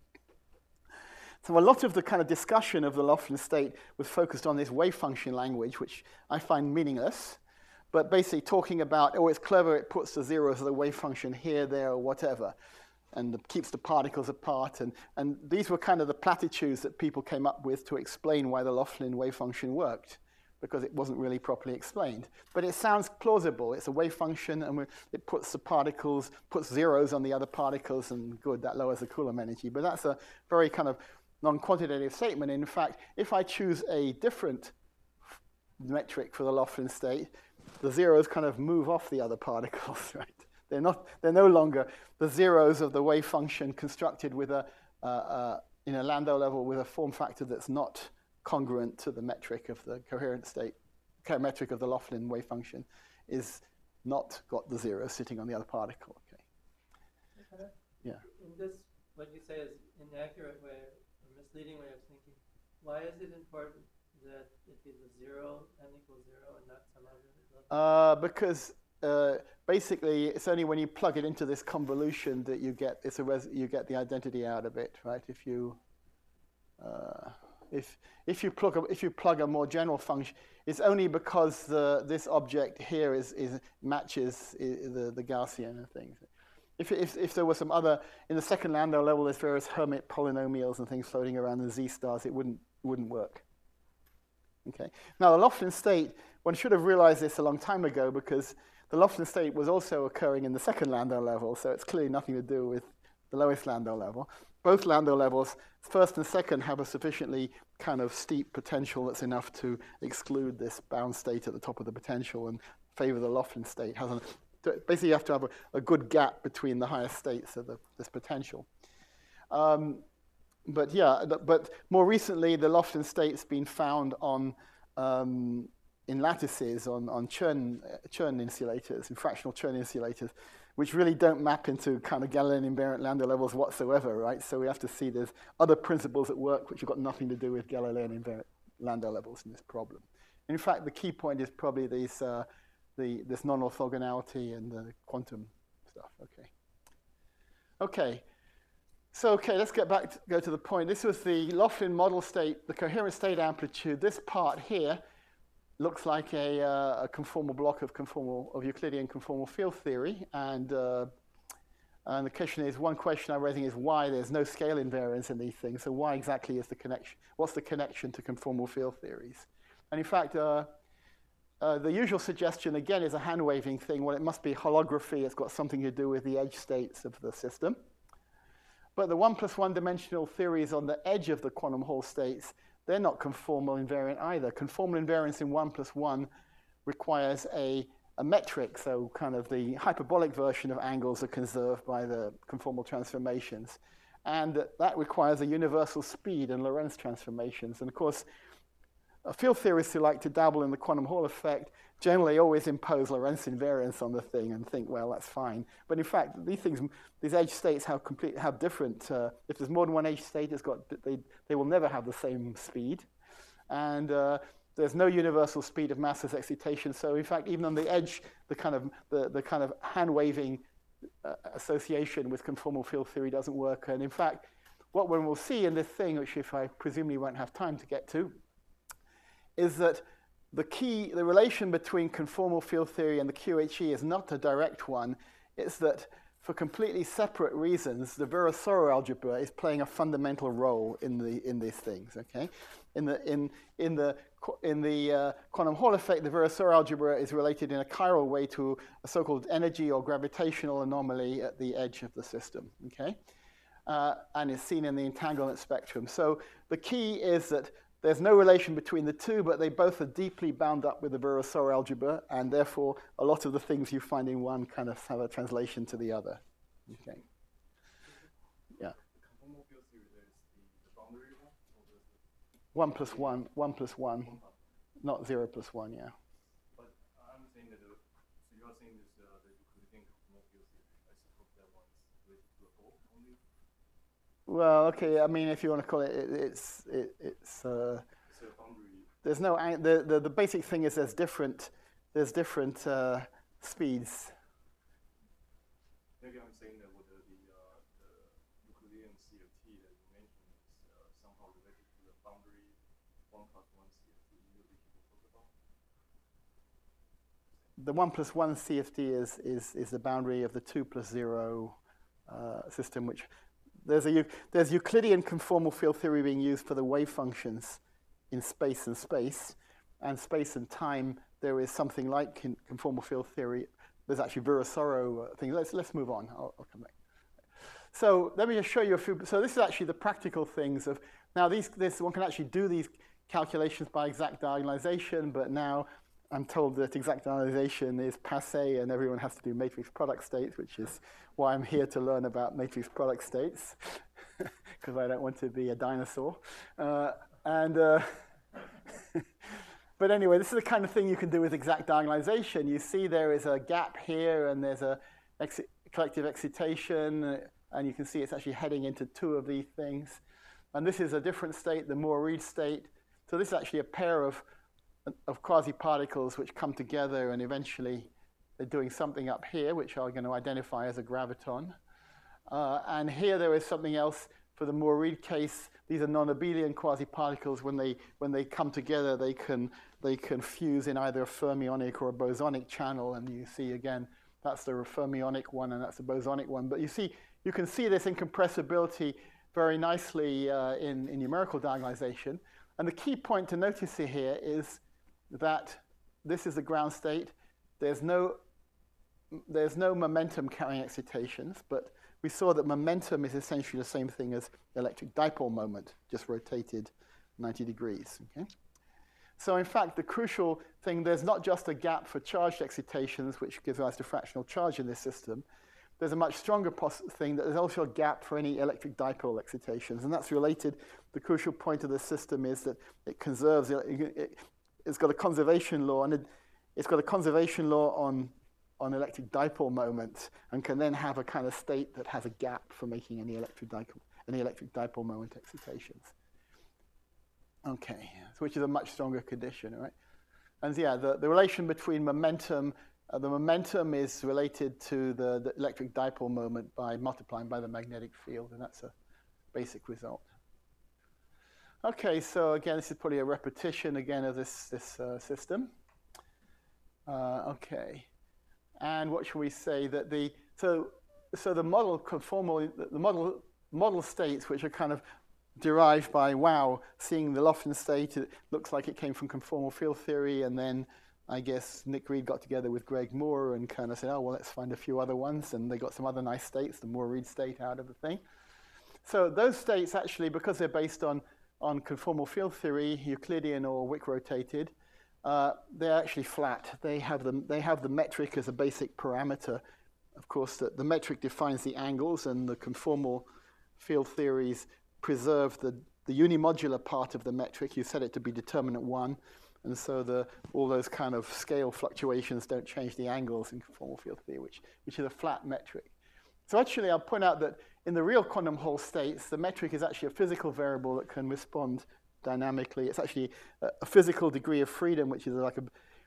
So a lot of the kind of discussion of the Laughlin state was focused on this wave function language, which I find meaningless. But basically talking about, oh, it's clever, it puts the zeros of the wave function here, there, or whatever, and it keeps the particles apart. And, and these were kind of the platitudes that people came up with to explain why the Laughlin wave function worked, because it wasn't really properly explained. But it sounds plausible. It's a wave function, and it puts the particles, puts zeros on the other particles, and good, that lowers the Coulomb energy. But that's a very kind of non-quantitative statement. In fact, if I choose a different metric for the Laughlin state, the zeros kind of move off the other particles, right? They're not. They're no longer the zeros of the wave function constructed with a uh, uh, in a Landau level with a form factor that's not congruent to the metric of the coherent state. Metric of the Laughlin wave function is not got the zero sitting on the other particle. Okay. Okay. Yeah. In this, what you say is inaccurate way, a misleading way of thinking. Why is it important that it be the zero, n equals zero, and not some other? Uh, because uh, basically, it's only when you plug it into this convolution that you get it's a res you get the identity out of it, right? If you uh, if if you plug a, if you plug a more general function, it's only because the this object here is is matches the the Gaussian and things. If, if, if there were some other, in the second Landau level, there's various Hermit polynomials and things floating around in Z stars, it wouldn't, wouldn't work. Okay. Now, the Lofton state, one should have realized this a long time ago because the Lofton state was also occurring in the second Landau level, so it's clearly nothing to do with the lowest Landau level. Both Landau levels, first and second, have a sufficiently kind of steep potential that's enough to exclude this bound state at the top of the potential and favor the Lofton state. Has an, basically, you have to have a, a good gap between the higher states of the, this potential. Um, but yeah, but more recently, the Lofton state's been found on um, in lattices on, on Chern, Chern insulators, in fractional Chern insulators, which really don't map into kind of Galilean invariant Landau levels whatsoever, right? So we have to see there's other principles at work which have got nothing to do with Galilean invariant Landau levels in this problem. In fact, the key point is probably these, uh, the, this non-orthogonality and the quantum stuff, okay. Okay, so okay, let's get back to go to the point. This was the Lofton model state, the coherent state amplitude. This part here looks like a, uh, a conformal block of conformal of Euclidean conformal field theory, and uh, and the question is, one question I'm raising is why there's no scale invariance in these things. So why exactly is the connection? What's the connection to conformal field theories? And in fact, uh, uh, the usual suggestion again is a hand waving thing. Well, it must be holography. It's got something to do with the edge states of the system. But the one plus one dimensional theories on the edge of the quantum Hall states, they're not conformal invariant either. Conformal invariance in one plus one requires a, a metric, so kind of the hyperbolic version of angles are conserved by the conformal transformations. And that requires a universal speed and Lorentz transformations. And of course, field theorists who like to dabble in the quantum Hall effect generally always impose Lorentz invariance on the thing and think, well, that's fine. But in fact, these things, these edge states have complete, have different. Uh, if there's more than one edge state, it's got they they will never have the same speed, and uh, there's no universal speed of massless excitation. So in fact, even on the edge, the kind of the the kind of hand waving uh, association with conformal field theory doesn't work. And in fact, what one will see in this thing, which if I presumably won't have time to get to, is that the key, the relation between conformal field theory and the Q H E is not a direct one. It's that for completely separate reasons, the Virasoro algebra is playing a fundamental role in the in these things. Okay, in the in in the in the uh, quantum Hall effect, the Virasoro algebra is related in a chiral way to a so-called energy or gravitational anomaly at the edge of the system. Okay, uh, and is seen in the entanglement spectrum. So the key is that there's no relation between the two, but they both are deeply bound up with the Virasoro algebra, and therefore a lot of the things you find in one kind of have a translation to the other. Okay. Yeah. The conformal field theory is the, the boundary one? Or the, one plus one, one plus one, one part? not zero plus one, yeah. But I'm saying that, the, so you are saying this, uh, the Euclidean conformal field theory, I suppose that one's related to a ball only? Well, okay. I mean, if you want to call it, it it's it, it's. Uh, It's a boundary. there's no the, the the basic thing is there's different there's different uh, speeds. Maybe I'm saying that with the, the, uh, the Euclidean C of T that you mentioned is uh, somehow related to the boundary one plus one C of T usually people talk about. The one plus one C F D is is is the boundary of the two plus zero uh, system, which. There's, a, there's Euclidean conformal field theory being used for the wave functions in space and space. And space and time, there is something like conformal field theory. There's actually Virasoro things. Let's, let's move on. I'll, I'll come back. So let me just show you a few. So this is actually the practical things of, now these, this one can actually do these calculations by exact diagonalization, but now I'm told that exact diagonalization is passé and everyone has to do matrix product states, which is why I'm here to learn about matrix product states, because I don't want to be a dinosaur. Uh, and uh, But anyway, this is the kind of thing you can do with exact diagonalization. You see there is a gap here and there's a ex collective excitation, uh, and you can see it's actually heading into two of these things. And this is a different state, the Moore-Reed state. So this is actually a pair of of quasi-particles which come together and eventually they're doing something up here, which I'm going to identify as a graviton. Uh, and here there is something else for the Moore-Reed case. These are non-abelian quasi-particles. When they, when they come together, they can, they can fuse in either a fermionic or a bosonic channel. And you see, again, That's the fermionic one, and that's the bosonic one. But you see, you can see this incompressibility very nicely uh, in, in numerical diagonalization. And the key point to notice here is that this is the ground state. There's no, there's no momentum carrying excitations, but we saw that momentum is essentially the same thing as electric dipole moment, just rotated ninety degrees. Okay? So in fact, the crucial thing, there's not just a gap for charged excitations, which gives rise to fractional charge in this system. There's a much stronger thing that there's also a gap for any electric dipole excitations, and that's related. The crucial point of the system is that it conserves, it, it's got a conservation law, and it, it's got a conservation law on, on electric dipole moment, and can then have a kind of state that has a gap for making any electric dipole, any electric dipole moment excitations. Okay, so which is a much stronger condition, right? And yeah, the, the relation between momentum, uh, the momentum is related to the, the electric dipole moment by multiplying by the magnetic field, and that's a basic result. Okay, so again, this is probably a repetition again of this, this uh, system. Uh, okay, and what should we say that the, so, so the model conformal, the model, model states which are kind of derived by, wow, seeing the Lofton state, it looks like it came from conformal field theory, and then I guess Nick Reed got together with Greg Moore and kind of said, oh, well, let's find a few other ones, and they got some other nice states, the Moore-Reed state out of the thing. So those states actually, because they're based on, on conformal field theory, Euclidean or Wick-rotated, uh, they're actually flat. They have, the, they have the metric as a basic parameter. Of course, the, the metric defines the angles, and the conformal field theories preserve the, the unimodular part of the metric. You set it to be determinant one, and so the, all those kind of scale fluctuations don't change the angles in conformal field theory, which, which is a flat metric. So actually, I'll point out that in the real quantum Hall states, the metric is actually a physical variable that can respond dynamically. It's actually a, a physical degree of freedom, which is like a,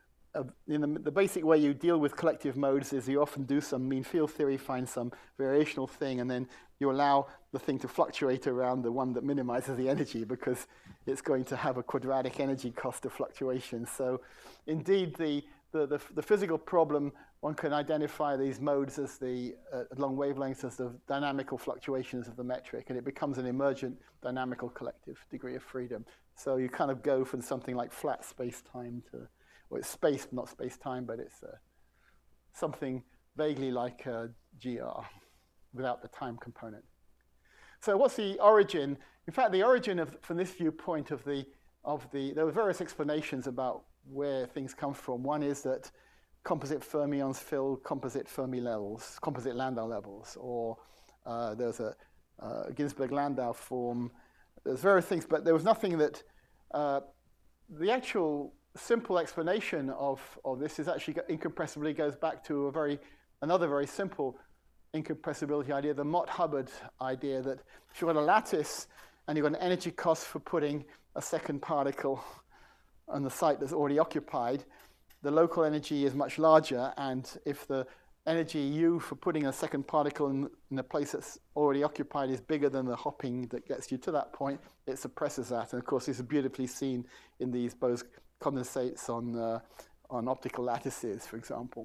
a in the, the basic way you deal with collective modes is you often do some mean field theory, find some variational thing, and then you allow the thing to fluctuate around the one that minimizes the energy, because it's going to have a quadratic energy cost of fluctuation. So indeed, the, the, the, the physical problem, one can identify these modes as the uh, long wavelengths as the dynamical fluctuations of the metric, and it becomes an emergent dynamical collective degree of freedom. So you kind of go from something like flat space-time to, well, it's space, not space-time, but it's uh, something vaguely like uh, G R without the time component. So what's the origin? In fact, the origin of, from this viewpoint of the, of the, there were various explanations about where things come from. One is that composite fermions fill composite Fermi levels, composite Landau levels, or uh, there's a uh, Ginzburg-Landau form. There's various things, but there was nothing that, uh, the actual simple explanation of, of this is actually incompressibly goes back to a very, another very simple incompressibility idea, the Mott-Hubbard idea that if you've got a lattice and you've got an energy cost for putting a second particle on the site that's already occupied, the local energy is much larger, and if the energy U for putting a second particle in, in a place that's already occupied is bigger than the hopping that gets you to that point, it suppresses that. And of course, this is beautifully seen in these Bose condensates on, uh, on optical lattices, for example.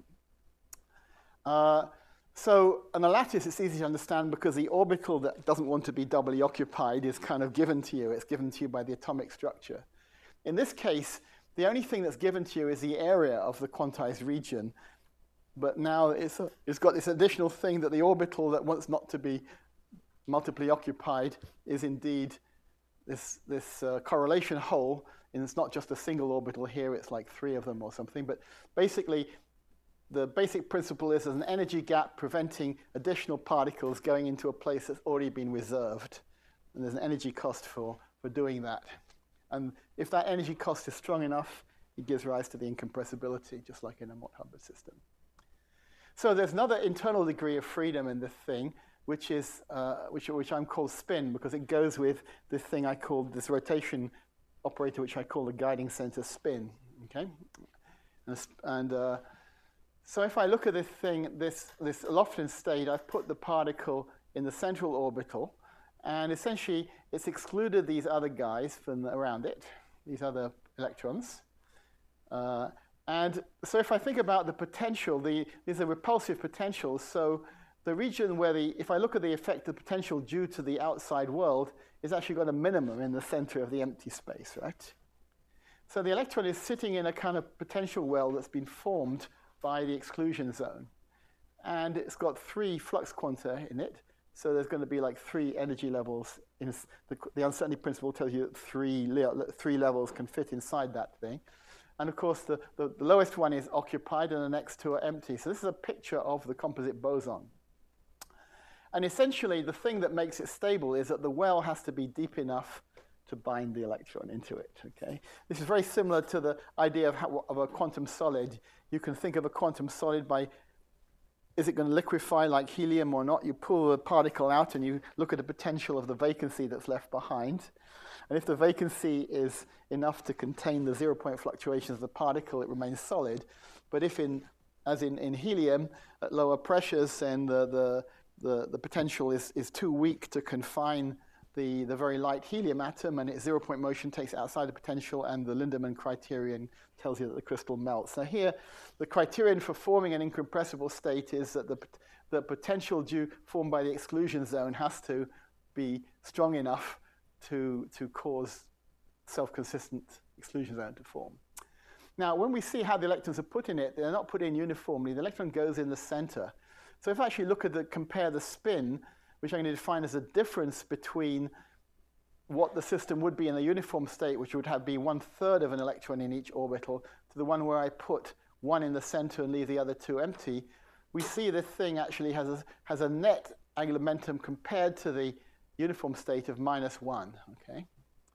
Uh, So on a lattice, it's easy to understand because the orbital that doesn't want to be doubly occupied is kind of given to you. It's given to you by the atomic structure. In this case, the only thing that's given to you is the area of the quantized region. But now it's, a, it's got this additional thing that the orbital that wants not to be multiply occupied is indeed this, this uh, correlation hole. And it's not just a single orbital here. It's like three of them or something. But basically, the basic principle is there's an energy gap preventing additional particles going into a place that's already been reserved. And there's an energy cost for, for doing that. And if that energy cost is strong enough, it gives rise to the incompressibility, just like in a Mott-Hubbard system. So there's another internal degree of freedom in this thing, which is uh, which, which I'm called spin, because it goes with this thing I call this rotation operator, which I call the guiding center spin. Okay, and, and uh, so if I look at this thing, this this Lofton state, I've put the particle in the central orbital, and essentially it's excluded these other guys from around it, these other electrons. Uh, And so if I think about the potential, the, these are repulsive potentials. So the region where the, if I look at the effective potential due to the outside world, is actually got a minimum in the center of the empty space, right? So the electron is sitting in a kind of potential well that's been formed by the exclusion zone. And it's got three flux quanta in it. So there's going to be like three energy levels. In the, the uncertainty principle tells you that three, three levels can fit inside that thing. And of course, the, the, the lowest one is occupied and the next two are empty. So this is a picture of the composite boson. And essentially, the thing that makes it stable is that the well has to be deep enough to bind the electron into it. Okay, this is very similar to the idea of, how, of a quantum solid. You can think of a quantum solid by, is it going to liquefy like helium or not? You pull the particle out and you look at the potential of the vacancy that's left behind. And if the vacancy is enough to contain the zero-point fluctuations of the particle, it remains solid. But if, in, as in, in helium, at lower pressures, then the, the, the, the potential is, is too weak to confine the, the very light helium atom, and its zero-point motion takes it outside the potential, and the Lindemann criterion tells you that the crystal melts. Now here, the criterion for forming an incompressible state is that the, the potential due formed by the exclusion zone has to be strong enough to, to cause self-consistent exclusion zone to form. Now, when we see how the electrons are put in it, they're not put in uniformly. The electron goes in the center. So if I actually look at the, compare the spin, which I'm going to define as a difference between what the system would be in a uniform state, which would have be one third of an electron in each orbital, to the one where I put one in the center and leave the other two empty, we see this thing actually has a, has a net angular momentum compared to the uniform state of minus one, okay?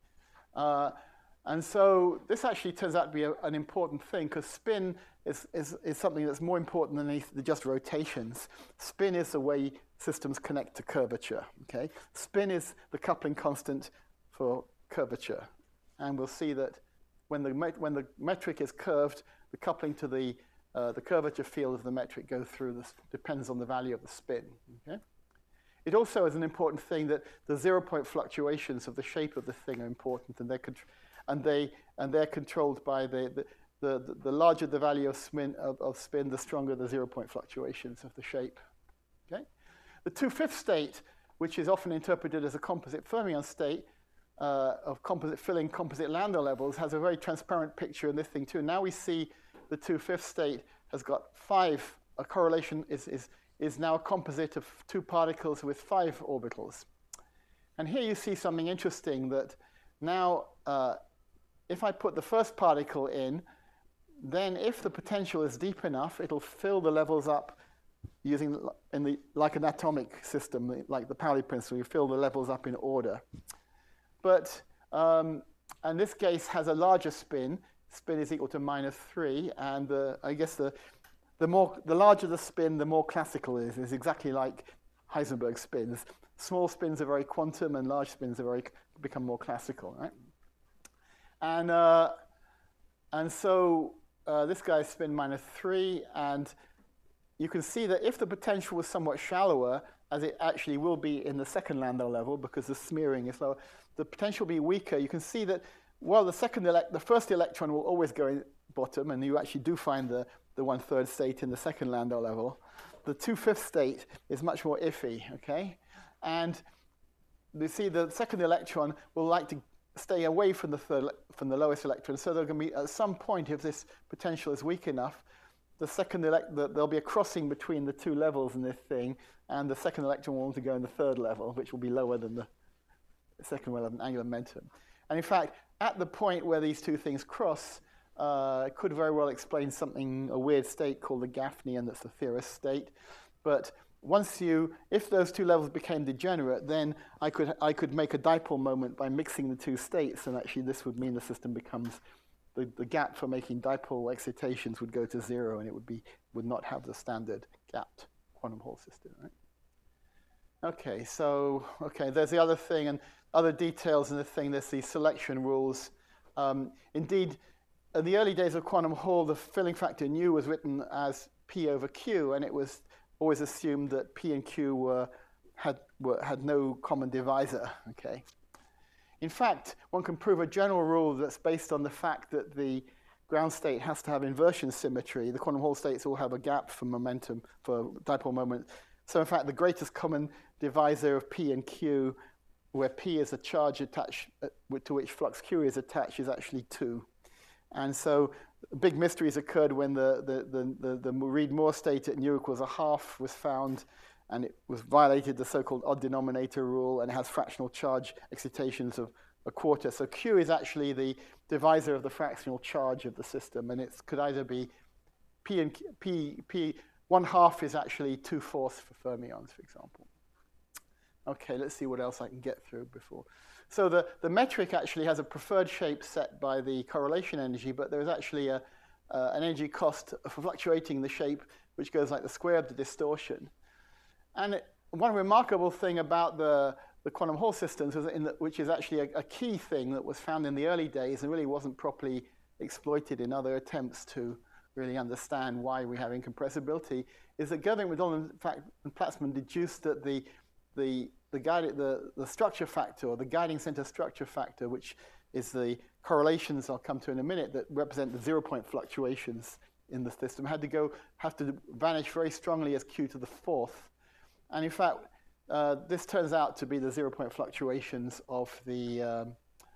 Uh, and so this actually turns out to be a, an important thing, because spin is, is, is something that's more important than the, the just rotations. Spin is the way systems connect to curvature, okay? Spin is the coupling constant for curvature. And we'll see that when the, when the metric is curved, the coupling to the, uh, the curvature field of the metric goes through, this depends on the value of the spin, okay? It also is an important thing that the zero-point fluctuations of the shape of the thing are important, and they're, and they, and they're controlled by the, the, the, the larger the value of spin, of, of spin, the stronger the zero-point fluctuations of the shape. Okay? The two-fifth state, which is often interpreted as a composite fermion state uh, of composite filling composite Landau levels, has a very transparent picture in this thing too. Now we see the two-fifth state has got five, a correlation is, is is now a composite of two particles with five orbitals. And here you see something interesting, that now uh, if I put the first particle in, then if the potential is deep enough, it'll fill the levels up using, in the, like an atomic system, like the Pauli principle, you fill the levels up in order. But, um, and this case has a larger spin. Spin is equal to minus three, and the, I guess the, The, more, the larger the spin, the more classical it is. It's exactly like Heisenberg spins. Small spins are very quantum, and large spins are very, become more classical, right? And, uh, and so uh, this guy's spin minus three, and you can see that if the potential was somewhat shallower, as it actually will be in the second Landau level because the smearing is lower, the potential will be weaker. You can see that, well, the, second elect the first electron will always go in bottom, and you actually do find the, the one-third state in the second Landau level. The two-fifth state is much more iffy, okay? And you see the second electron will like to stay away from the, third, from the lowest electron, so there going to be, at some point, if this potential is weak enough, the second elect the, there'll be a crossing between the two levels in this thing, and the second electron will want to go in the third level, which will be lower than the second level of angular momentum. And in fact, at the point where these two things cross, Uh, it could very well explain something, a weird state called the Gaffnian, that's the theorist state. But once you, if those two levels became degenerate, then I could, I could make a dipole moment by mixing the two states, and actually this would mean the system becomes, the, the gap for making dipole excitations would go to zero, and it would, be, would not have the standard gapped quantum Hall system, right? Okay, so, okay, there's the other thing, and other details in the thing, there's the selection rules. Um, indeed, in the early days of quantum Hall, the filling factor nu was written as P over Q, and it was always assumed that P and Q were, had, were, had no common divisor, okay? In fact, one can prove a general rule that's based on the fact that the ground state has to have inversion symmetry. The quantum Hall states all have a gap for momentum, for dipole moment. So in fact, the greatest common divisor of P and Q, where P is a charge attached to which flux Q is attached, is actually two. And so big mysteries occurred when the, the, the, the, the Reed-Moore state at nu equals a half was found, and it was violated the so-called odd denominator rule, and it has fractional charge excitations of a quarter. So Q is actually the divisor of the fractional charge of the system, and it could either be P and Q, P, P, one half is actually two fourths for fermions, for example. Okay, let's see what else I can get through before. So the, the metric actually has a preferred shape set by the correlation energy, but there's actually a, uh, an energy cost for fluctuating the shape, which goes like the square of the distortion. And it, one remarkable thing about the, the quantum Hall systems, was in the, which is actually a, a key thing that was found in the early days and really wasn't properly exploited in other attempts to really understand why we have incompressibility, is that Gerving, McDonald, and Platzman deduced that the the the, guide, the the structure factor, or the guiding center structure factor, which is the correlations I'll come to in a minute that represent the zero point fluctuations in the system, had to go have to vanish very strongly as q to the fourth. And in fact, uh, this turns out to be the zero point fluctuations of the um,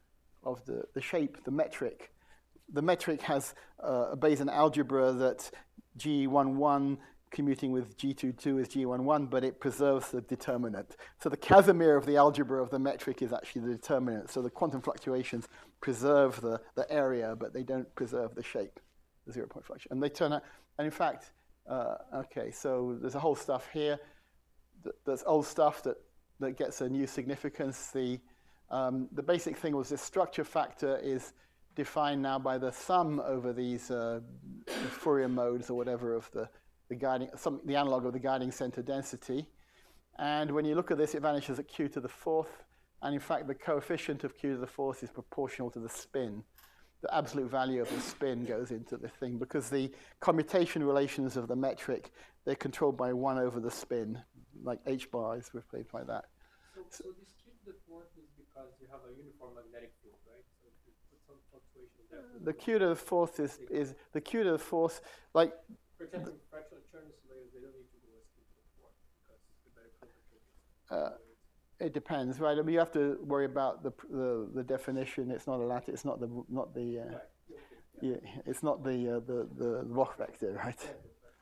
of the, the shape, the metric. The metric has uh, a Bayesian algebra that G eleven commuting with G twenty-two is G eleven, but it preserves the determinant. So the Casimir of the algebra of the metric is actually the determinant. So the quantum fluctuations preserve the, the area, but they don't preserve the shape, the zero point fluctuation. And they turn out, and in fact, uh, okay, so there's a whole stuff here. There's old stuff that, that gets a new significance. The, um, the basic thing was this structure factor is defined now by the sum over these uh, Fourier modes or whatever of the, the guiding, some, the analog of the guiding center density. And when you look at this, it vanishes at q to the fourth. And in fact, the coefficient of q to the fourth is proportional to the spin. The absolute value of the spin goes into the thing because the commutation relations of the metric, they're controlled by one over the spin, like h bar is replaced by that. So, so this q to the fourth is because you have a uniform magnetic field, right? So if you put some fluctuation there. The q to the fourth is, is the q to the fourth, like. For example, fractional Chern oscillators, they don't need to go as q to the fourth because the better curvature. Uh, It depends, right? I mean, you have to worry about the the, the definition. It's not a lattice. It's not the not the. Uh, right. Okay. yeah. yeah, it's not the uh, the the Roch vector, right? Yeah.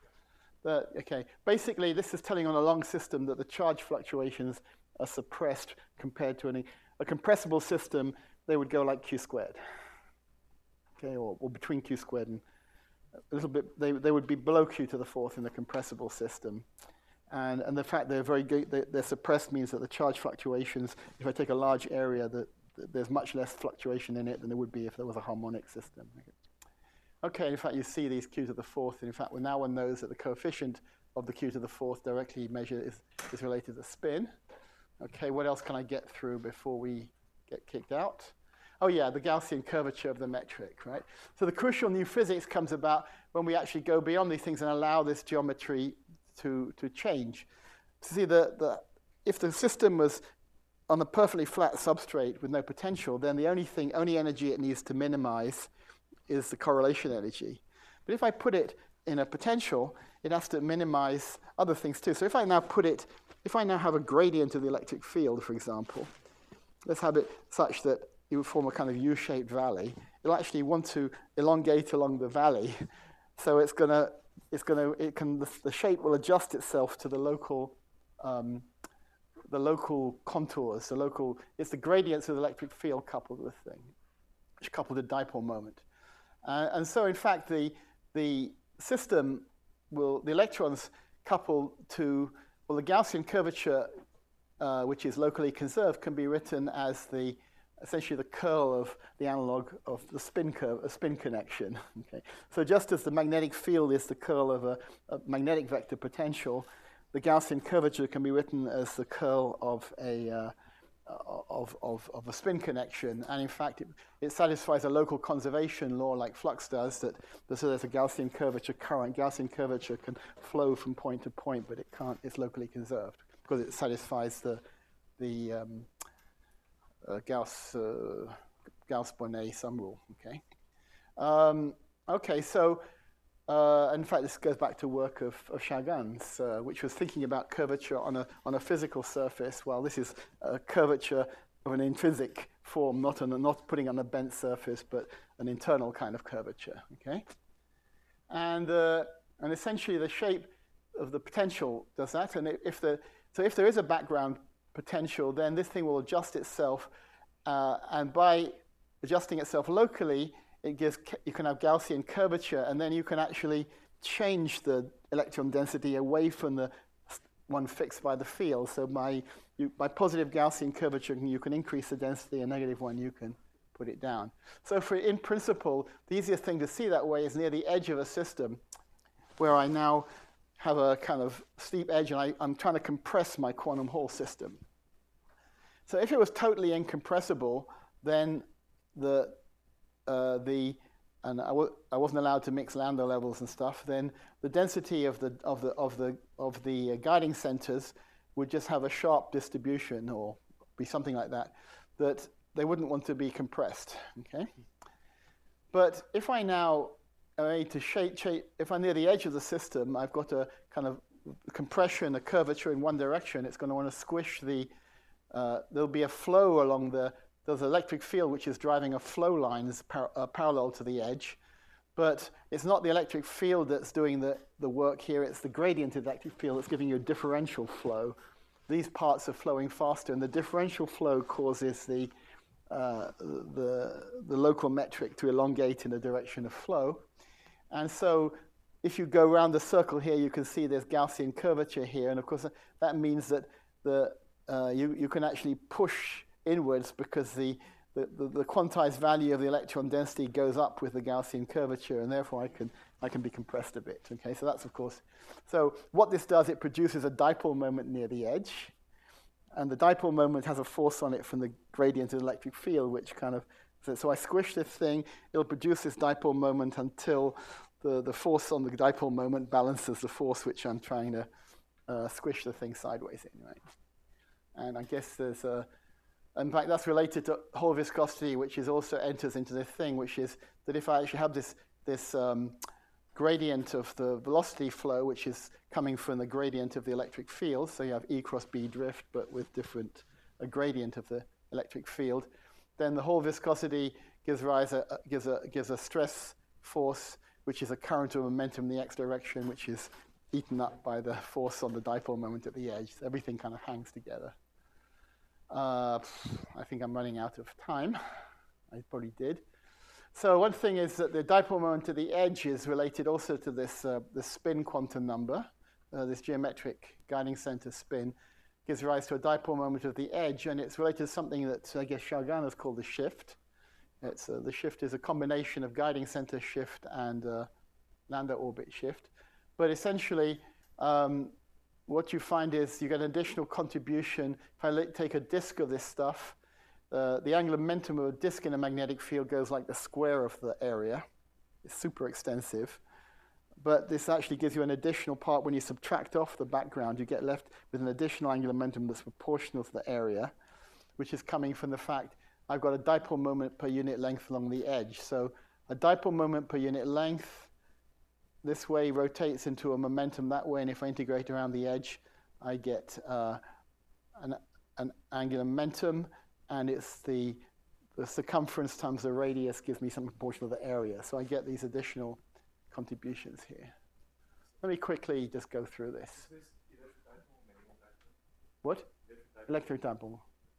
But okay, basically, this is telling on a long system that the charge fluctuations are suppressed compared to any a compressible system. They would go like q squared, okay, or, or between q squared and a little bit. They they would be below q to the fourth in the compressible system. And, and the fact they're very good, they're, they're suppressed means that the charge fluctuations, if I take a large area, that, that there's much less fluctuation in it than there would be if there was a harmonic system. Okay. okay, in fact, you see these q to the fourth, and in fact, well, now one knows that the coefficient of the q to the fourth directly measured is, is related to spin. Okay, what else can I get through before we get kicked out? Oh yeah, the Gaussian curvature of the metric, right? So the crucial new physics comes about when we actually go beyond these things and allow this geometry to, to change. To see the, the, if the system was on a perfectly flat substrate with no potential, then the only thing, only energy it needs to minimize is the correlation energy. But if I put it in a potential, it has to minimize other things too. So if I now put it, if I now have a gradient of the electric field, for example, let's have it such that it would form a kind of U-shaped valley. It'll actually want to elongate along the valley. So it's going to It's going to, it can, the, the shape will adjust itself to the local, um, the local contours, the local, it's the gradients of the electric field coupled with the thing, which coupled a dipole moment. Uh, and so, in fact, the, the system will, the electrons couple to, well, the Gaussian curvature, uh, which is locally conserved, can be written as the, essentially the curl of the analog of the spin curve, a spin connection. Okay, so just as the magnetic field is the curl of a, a magnetic vector potential, the Gaussian curvature can be written as the curl of a uh, of, of of a spin connection. And in fact, it, it satisfies a local conservation law like flux does. That so there's a Gaussian curvature current. Gaussian curvature can flow from point to point, but it can't. It's locally conserved because it satisfies the the um, Uh, Gauss, uh, Gauss-Bonnet sum rule, okay? Um, Okay, so uh, in fact, this goes back to work of, of Chagall's, uh, which was thinking about curvature on a on a physical surface. Well, this is a curvature of an intrinsic form, not on a, not putting on a bent surface, but an internal kind of curvature. Okay, and uh, and essentially the shape of the potential does that. And if the so if there is a background potential, then this thing will adjust itself, uh, and by adjusting itself locally, it gives, you can have Gaussian curvature, and then you can actually change the electron density away from the one fixed by the field. So by, you, by positive Gaussian curvature, you can increase the density, and negative one, you can put it down. So for, in principle, the easiest thing to see that way is near the edge of a system, where I now have a kind of steep edge, and I, I'm trying to compress my quantum Hall system. So if it was totally incompressible, then the uh, the and I, w I wasn't allowed to mix Landau levels and stuff, then the density of the of the of the of the guiding centers would just have a sharp distribution, or be something like that, that they wouldn't want to be compressed. Okay, but if I now am able to shape, shape, if I'm near the edge of the system, I've got a kind of compression, a curvature in one direction. It's going to want to squish the. Uh, there'll be a flow along the. There's an electric field which is driving a flow line that's par uh, parallel to the edge, but it's not the electric field that's doing the, the work here, it's the gradient electric field that's giving you a differential flow. These parts are flowing faster, and the differential flow causes the, uh, the, the local metric to elongate in the direction of flow. And so if you go around the circle here, you can see there's Gaussian curvature here, and of course that means that the, uh, you, you can actually push inwards, because the, the, the, the quantized value of the electron density goes up with the Gaussian curvature, and therefore I can, I can be compressed a bit. Okay, so that's of course. So what this does, it produces a dipole moment near the edge, and the dipole moment has a force on it from the gradient of the electric field, which kind of, so, so I squish this thing, it'll produce this dipole moment until the, the force on the dipole moment balances the force which I'm trying to uh, squish the thing sideways in, right? And I guess there's a, in fact, that's related to Hall viscosity, which is also enters into this thing, which is that if I actually have this, this um, gradient of the velocity flow, which is coming from the gradient of the electric field, so you have E cross B drift, but with different a gradient of the electric field, then the Hall viscosity gives rise a, gives a gives a stress force, which is a current or momentum in the x direction, which is eaten up by the force on the dipole moment at the edge. So everything kind of hangs together. Uh, I think I'm running out of time. I probably did. So one thing is that the dipole moment to the edge is related also to this uh, the spin quantum number. Uh, this geometric guiding center spin gives rise to a dipole moment of the edge, and it's related to something that I guess Chagall has called the shift. It's, uh, the shift is a combination of guiding center shift and uh, Landau orbit shift. But essentially, um, what you find is you get an additional contribution. If I take a disk of this stuff, uh, the angular momentum of a disk in a magnetic field goes like the square of the area. It's super extensive. But this actually gives you an additional part. When you subtract off the background, you get left with an additional angular momentum that's proportional to the area, which is coming from the fact I've got a dipole moment per unit length along the edge. So a dipole moment per unit length this way rotates into a momentum that way, and if I integrate around the edge, I get uh, an, an angular momentum, and it's the, the circumference times the radius gives me some proportion of the area. So I get these additional contributions here. Let me quickly just go through this. Is this electric dipole, magnetic dipole? What? Electric dipole. Electric dipole.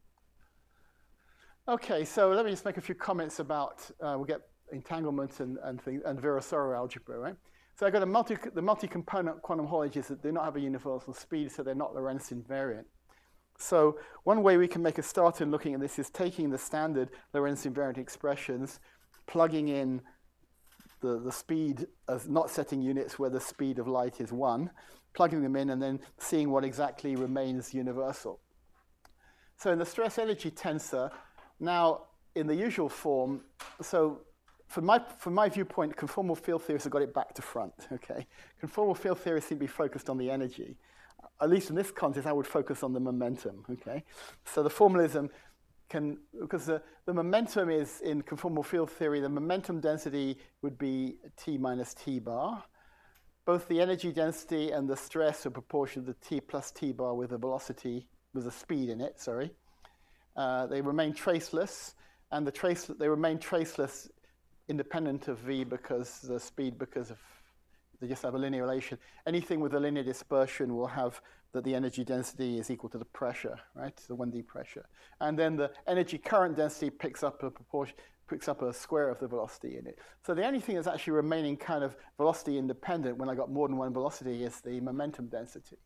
Okay, so let me just make a few comments about, uh, we'll get entanglement and, and, things, and Virasoro algebra, right? So I've got a multi, the multi-component quantum Hall edges that do not have a universal speed, so they're not Lorentz invariant. So one way we can make a start in looking at this is taking the standard Lorentz invariant expressions, plugging in the, the speed as not setting units where the speed of light is one, plugging them in, and then seeing what exactly remains universal. So in the stress energy tensor, now in the usual form, so From my, from my viewpoint, conformal field theorists have got it back to front, okay? Conformal field theorists seem to be focused on the energy. At least in this context, I would focus on the momentum, okay? So the formalism can, because the, the momentum is in conformal field theory, the momentum density would be T minus T bar. Both the energy density and the stress are proportional to T plus T bar with a velocity, with a speed in it, sorry. Uh, they remain traceless, and the trace, they remain traceless independent of V because the speed, because of, they just have a linear relation. Anything with a linear dispersion will have that the energy density is equal to the pressure, right? The one D pressure. And then the energy current density picks up a proportion, picks up a square of the velocity in it. So the only thing that's actually remaining kind of velocity independent when I got more than one velocity is the momentum density.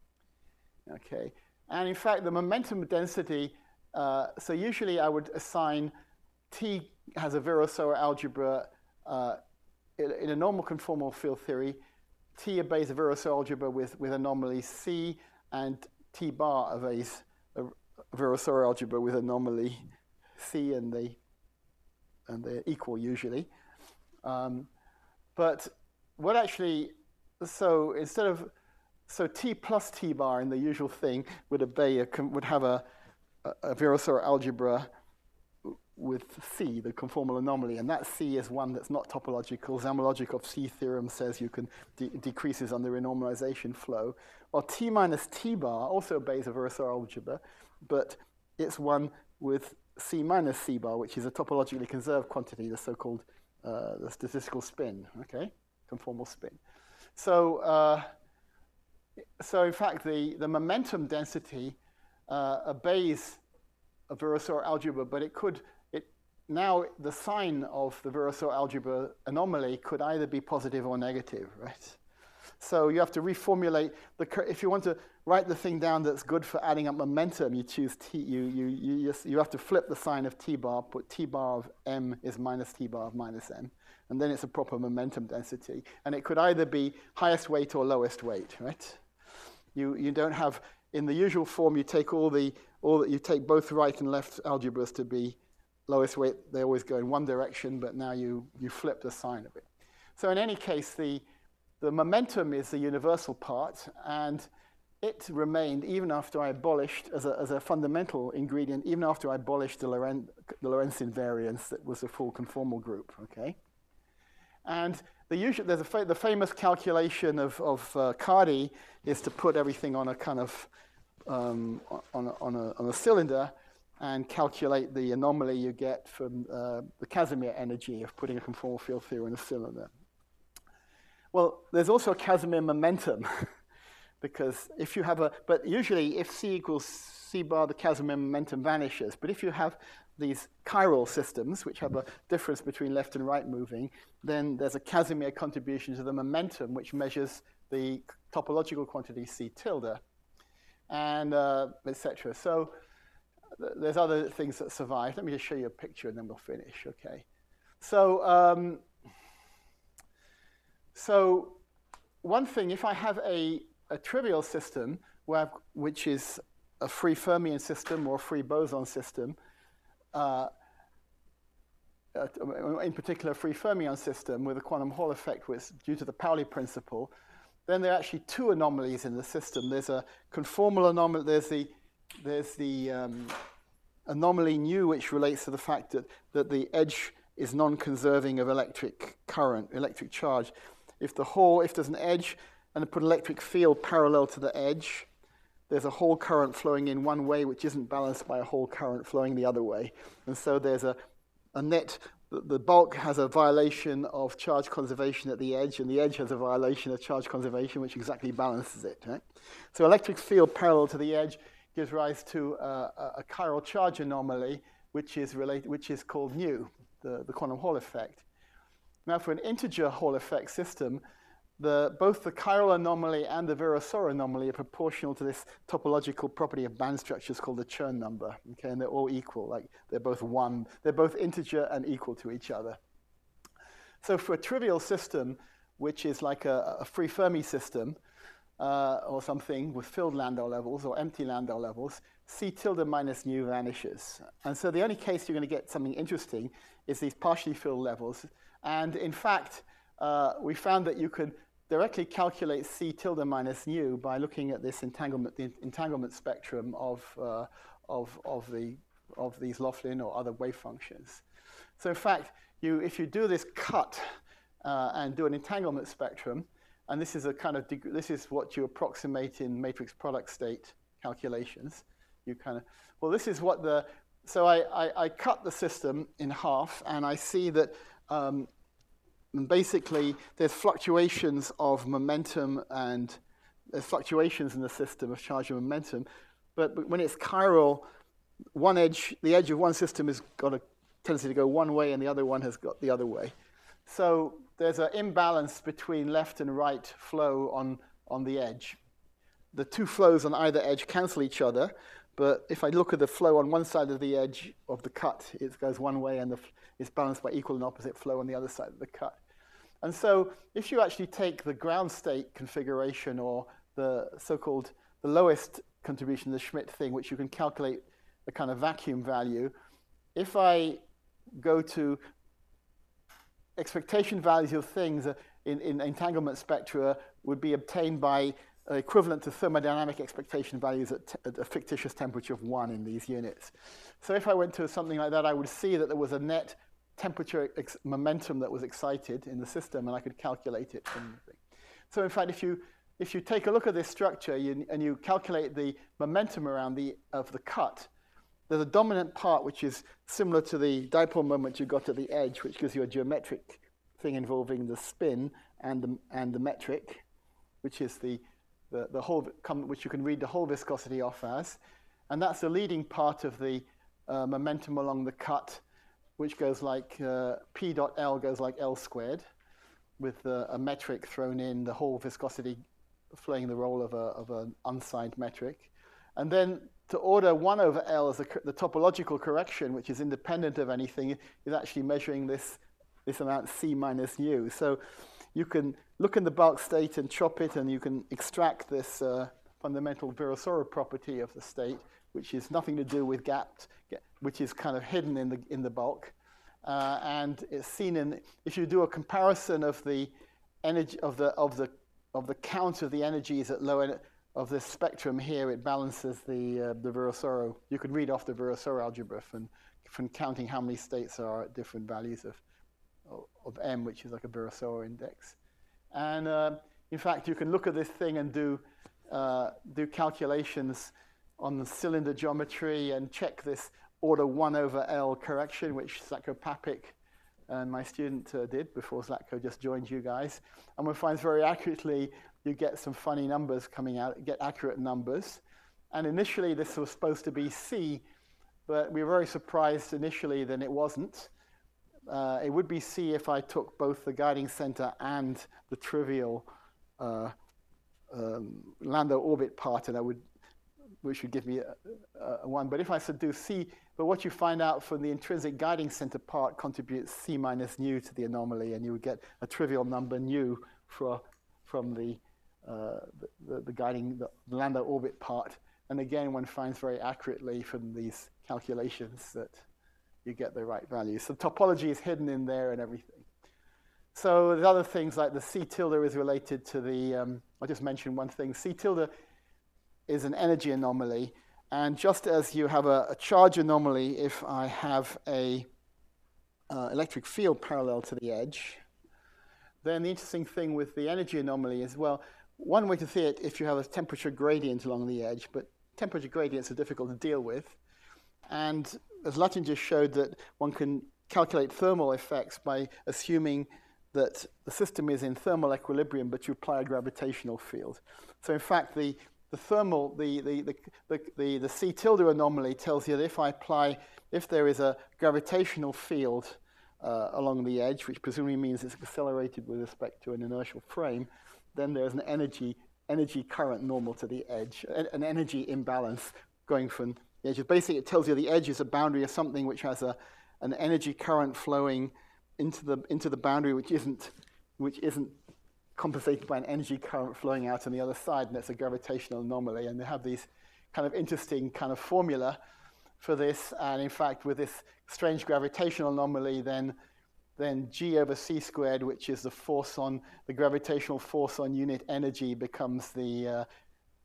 Okay. And in fact, the momentum density, uh, so usually I would assign T has a Virasoro algebra uh, in, in a normal conformal field theory. T obeys a Virasoro algebra with, with anomaly C, and T bar obeys a Virasoro algebra with anomaly C, and they and they're equal usually. Um, but what actually, so instead of, so T plus T bar in the usual thing would obey a, would have a, a, a Virasoro algebra with C, the conformal anomaly, and that C is one that's not topological. Zamologic of C theorem says you can de decreases under renormalization flow. While T minus T bar also obeys a Virasoro algebra, but it's one with C minus C bar, which is a topologically conserved quantity, the so-called uh, the statistical spin, okay, conformal spin. So, uh, so in fact, the the momentum density uh, obeys a Virasoro algebra, but it could. Now, the sign of the Virasoro algebra anomaly could either be positive or negative, right? So you have to reformulate the. If you want to write the thing down that's good for adding up momentum, you choose T. You you you just, you have to flip the sign of T bar. Put T bar of M is minus T bar of minus M, and then it's a proper momentum density. And it could either be highest weight or lowest weight, right? You you don't have in the usual form. You take all the all you take both right and left algebras to be lowest weight. They always go in one direction, but now you, you flip the sign of it. So in any case, the, the momentum is the universal part, and it remained even after I abolished, as a, as a fundamental ingredient, even after I abolished the, Loren, the Lorentz invariance that was a full conformal group, okay? And the usual, there's a fa the famous calculation of, of uh, Cardy is to put everything on a kind of, um, on, a, on, a, on a cylinder, and calculate the anomaly you get from uh, the Casimir energy of putting a conformal field theory in a cylinder. Well, there's also a Casimir momentum, because if you have a, but usually if C equals C bar, the Casimir momentum vanishes. But if you have these chiral systems, which have a difference between left and right moving, then there's a Casimir contribution to the momentum, which measures the topological quantity C tilde, and uh, et cetera. So there's other things that survive. Let me just show you a picture and then we'll finish, okay? So, um, so one thing, if I have a, a trivial system, where I've, which is a free fermion system or a free boson system, uh, in particular a free fermion system with a quantum Hall effect which, due to the Pauli principle, then there are actually two anomalies in the system. There's a conformal anomaly, there's the There's the um, anomaly nu, which relates to the fact that, that the edge is non-conserving of electric current, electric charge. If the Hall, if there's an edge and I put an electric field parallel to the edge, there's a Hall current flowing in one way which isn't balanced by a Hall current flowing the other way. And so there's a, a net, the, the bulk has a violation of charge conservation at the edge, and the edge has a violation of charge conservation which exactly balances it, right? So electric field parallel to the edge gives rise to uh, a chiral charge anomaly, which is related, which is called nu, the, the quantum Hall effect. Now, for an integer Hall effect system, the, both the chiral anomaly and the Virasoro anomaly are proportional to this topological property of band structures called the Chern number. Okay, and they're all equal, like they're both one, they're both integer and equal to each other. So, for a trivial system, which is like a, a free Fermi system, Uh, or something with filled Landau levels or empty Landau levels, C tilde minus nu vanishes. And so the only case you're going to get something interesting is these partially filled levels. And in fact, uh, we found that you could directly calculate C tilde minus nu by looking at this entanglement, the entanglement spectrum of, uh, of, of the of these Laughlin or other wave functions. So in fact, you, if you do this cut uh, and do an entanglement spectrum, and this is a kind of deg- this is what you approximate in matrix product state calculations. You kind of well, this is what the so I, I, I cut the system in half, and I see that um, basically there's fluctuations of momentum and there's fluctuations in the system of charge and momentum, but, but when it's chiral, one edge, the edge of one system has got a tendency to go one way, and the other one has got the other way. So there's an imbalance between left and right flow on, on the edge. The two flows on either edge cancel each other, but if I look at the flow on one side of the edge of the cut, it goes one way, and the, it's balanced by equal and opposite flow on the other side of the cut. And so if you actually take the ground state configuration, or the so-called the lowest contribution, the Schmidt thing, which you can calculate the kind of vacuum value, if I go to expectation values of things in, in entanglement spectra would be obtained by uh, equivalent to thermodynamic expectation values at, t- at a fictitious temperature of one in these units. So if I went to something like that, I would see that there was a net temperature ex- momentum that was excited in the system, and I could calculate it from the thing. So in fact, if you if you take a look at this structure you, and you calculate the momentum around the of the cut, there's a dominant part which is similar to the dipole moment you got at the edge, which gives you a geometric thing involving the spin and the, and the metric, which is the, the, the whole, which you can read the whole viscosity off as. And that's the leading part of the uh, momentum along the cut, which goes like uh, P dot L goes like L squared, with uh, a metric thrown in, the whole viscosity playing the role of, a, of an unsigned metric. And then to order one over L as a, the topological correction, which is independent of anything, is actually measuring this, this amount C minus nu. So you can look in the bulk state and chop it, and you can extract this uh, fundamental Virasoro property of the state, which is nothing to do with gapped, which is kind of hidden in the, in the bulk. Uh, and it's seen in, if you do a comparison of the energy, of the, of the, of the count of the energies at low energy, of this spectrum here, it balances the uh, the Virasoro. You can read off the Virasoro algebra from, from counting how many states there are at different values of of M, which is like a Virasoro index. And uh, in fact, you can look at this thing and do uh, do calculations on the cylinder geometry and check this order one over L correction, which Zlatko Papik and my student uh, did before Zlatko just joined you guys. And one finds very accurately you get some funny numbers coming out, get accurate numbers. And initially this was supposed to be C, but we were very surprised initially that it wasn't. Uh, it would be C if I took both the guiding center and the trivial uh, um, Landau orbit part, and I would, which would give me a, a one. But if I said do C, but what you find out from the intrinsic guiding center part contributes C minus nu to the anomaly, and you would get a trivial number nu for, from the Uh, the, the, the guiding, the, the Landau orbit part. And again, one finds very accurately from these calculations that you get the right value. So topology is hidden in there and everything. So there's other things like the C tilde is related to the, um, I'll just mention one thing. C tilde is an energy anomaly. And just as you have a, a charge anomaly, if I have a uh, electric field parallel to the edge, then the interesting thing with the energy anomaly is, well, one way to see it, if you have a temperature gradient along the edge, but temperature gradients are difficult to deal with. And as Latin just showed, that one can calculate thermal effects by assuming that the system is in thermal equilibrium, but you apply a gravitational field. So in fact, the, the thermal, the, the, the, the, the, the C tilde anomaly tells you that if I apply, if there is a gravitational field uh, along the edge, which presumably means it's accelerated with respect to an inertial frame, then there's an energy energy current normal to the edge, an energy imbalance going from the edge. Basically, it tells you the edge is a boundary of something which has a an energy current flowing into the into the boundary, which isn't which isn't compensated by an energy current flowing out on the other side, and that's a gravitational anomaly. And they have these kind of interesting kind of formula for this. And in fact, with this strange gravitational anomaly, then then G over C squared, which is the force on, the gravitational force on unit energy, becomes the uh,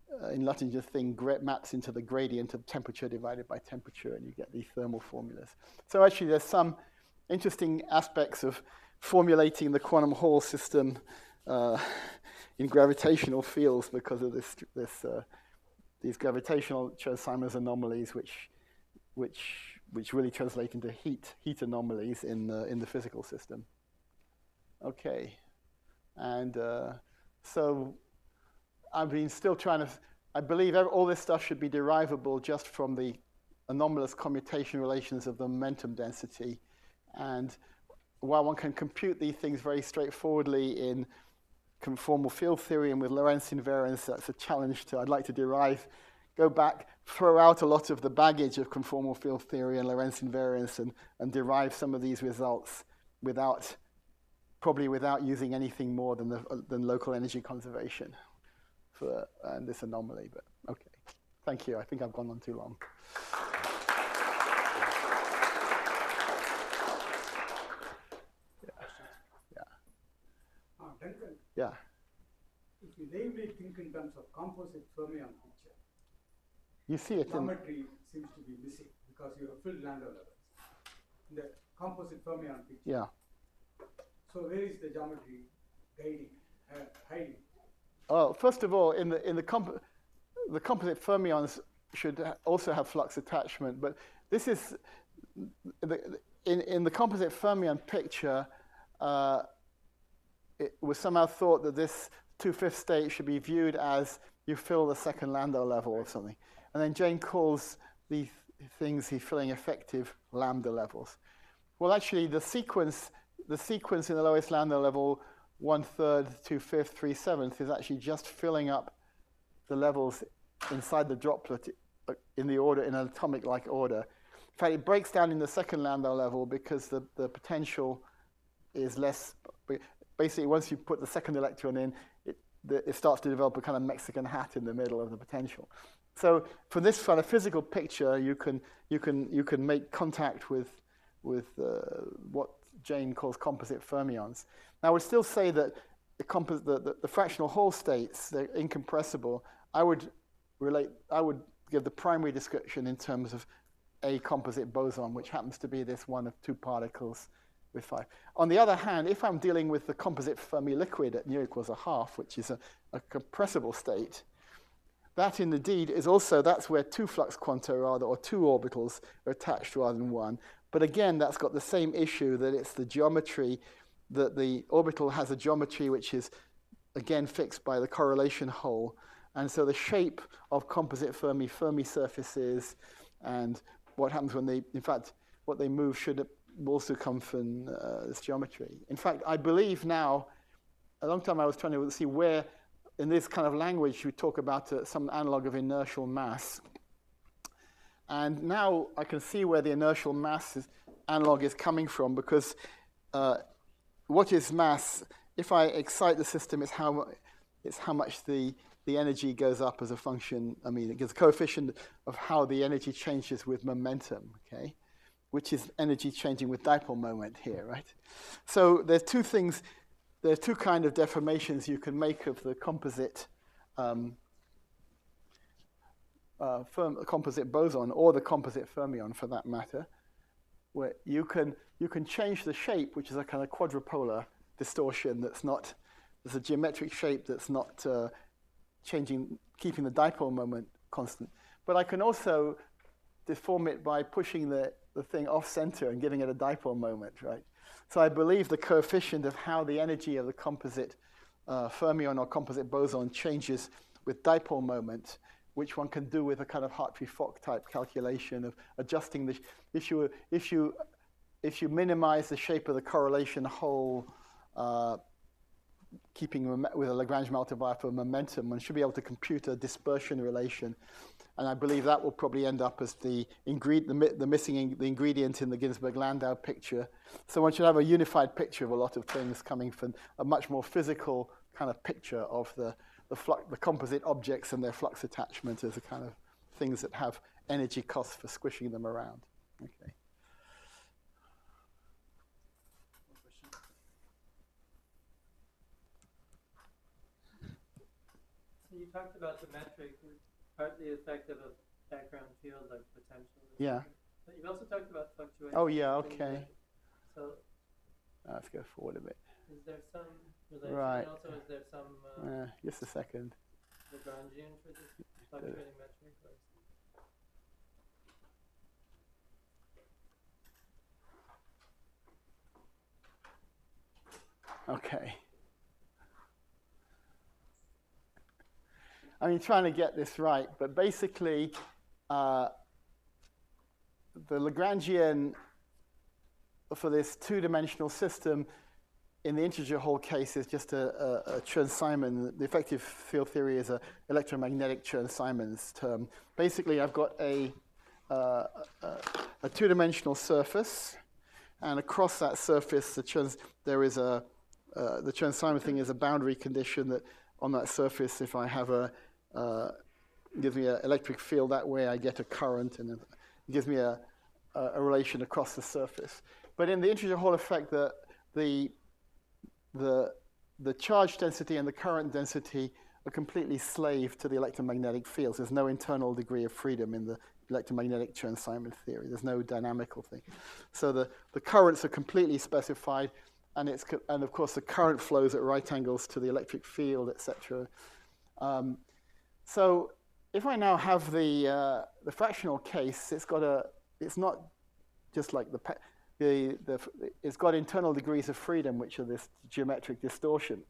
uh, in Luttinger thing maps into the gradient of temperature divided by temperature, and you get these thermal formulas. So actually there's some interesting aspects of formulating the quantum Hall system uh, in gravitational fields because of this, this uh, these gravitational Chern-Simons anomalies, which, which, which really translate into heat, heat anomalies in the, in the physical system. Okay, and uh, so I've been still trying to, I believe all this stuff should be derivable just from the anomalous commutation relations of the momentum density. And while one can compute these things very straightforwardly in conformal field theory and with Lorentz invariance, that's a challenge to, I'd like to derive, go back, throw out a lot of the baggage of conformal field theory and Lorentz invariance and, and derive some of these results without, probably without using anything more than, the, than local energy conservation for uh, this anomaly. But okay, thank you. I think I've gone on too long. Duncan, Yeah. if you naively think in terms of composite fermion picture, You see it in, geometry seems to be missing because you have filled Landau levels. In the composite fermion picture. yeah. So where is the geometry guiding, uh, hiding? Oh, first of all, in the in the comp the composite fermions should ha also have flux attachment, but this is the, in in the composite fermion picture. Uh, it was somehow thought that this two-fifths state should be viewed as you fill the second Landau level or something, and then Jane calls these things he's filling effective lambda levels. Well, actually, the sequence the sequence in the lowest Landau level, one third, two fifths, three sevenths, is actually just filling up the levels inside the droplet in the order, in an atomic-like order. In fact, it breaks down in the second Landau level because the, the potential is less. Basically, once you put the second electron in, it, the, it starts to develop a kind of Mexican hat in the middle of the potential. So, for this kind of physical picture, you can you can you can make contact with with uh, what Jane calls composite fermions. Now, I would still say that the, compo the, the, the fractional Hall states, they're incompressible. I would relate. I would give the primary description in terms of a composite boson, which happens to be this one of two particles with five. On the other hand, if I'm dealing with the composite Fermi liquid at nu equals a half, which is a, a compressible state, that indeed is also, that's where two flux quanta rather, or two orbitals are attached rather than one. But again, that's got the same issue that it's the geometry, that the orbital has a geometry which is, again, fixed by the correlation hole. And so the shape of composite Fermi, Fermi surfaces, and what happens when they, in fact, what they move should also come from uh, this geometry. In fact, I believe now, a long time I was trying to see where, in this kind of language, you talk about uh, some analog of inertial mass. And now I can see where the inertial mass is, analog is coming from, because uh, what is mass? If I excite the system, it's how, it's how much the, the energy goes up as a function. I mean, it gives a coefficient of how the energy changes with momentum, okay? Which is energy changing with dipole moment here, right? So there's two things, there are two kind of deformations you can make of the composite um, uh, firm, composite boson, or the composite fermion for that matter, where you can you can change the shape, which is a kind of quadrupolar distortion that's not, there's a geometric shape that's not uh, changing, keeping the dipole moment constant. But I can also deform it by pushing the the thing off center and giving it a dipole moment, right? So I believe the coefficient of how the energy of the composite uh, fermion or composite boson changes with dipole moment, which one can do with a kind of Hartree-Fock type calculation of adjusting the, if you, if you, if you minimize the shape of the correlation hole, uh, keeping with a Lagrange multiplier for momentum, one should be able to compute a dispersion relation. And I believe that will probably end up as the, ingred the, the missing in the ingredient in the Ginzburg-Landau picture. So one should have a unified picture of a lot of things coming from a much more physical kind of picture of the, the, flux, the composite objects and their flux attachment as a kind of things that have energy costs for squishing them around. Okay. So you talked about the metric, partly effective of background field, like potential. Yeah. But you've also talked about fluctuation. Oh, yeah, okay. So Let's go forward a bit. is there some relation? Right. And also, is there some uh, Uh, just a second. Lagrangian for this fluctuating metric? Or Okay. I mean, trying to get this right, but basically, uh, the Lagrangian for this two-dimensional system in the integer Hall case is just a, a, a Chern-Simon. The effective field theory is an electromagnetic Chern-Simons term. Basically, I've got a, uh, a, a two-dimensional surface, and across that surface, the Chern, there is a uh, the Chern-Simon thing is a boundary condition that on that surface, if I have a uh, gives me an electric field that way, I get a current, and it gives me a, a, a relation across the surface. But in the integer Hall effect, the the the the charge density and the current density are completely slave to the electromagnetic fields. There's no internal degree of freedom in the electromagnetic Chern-Simon theory. There's no dynamical thing. So the, the currents are completely specified, and it's and of course the current flows at right angles to the electric field, et cetera. Um, so if I now have the uh, the fractional case, it's got a it's not just like the the the it's got internal degrees of freedom, which are this geometric distortion.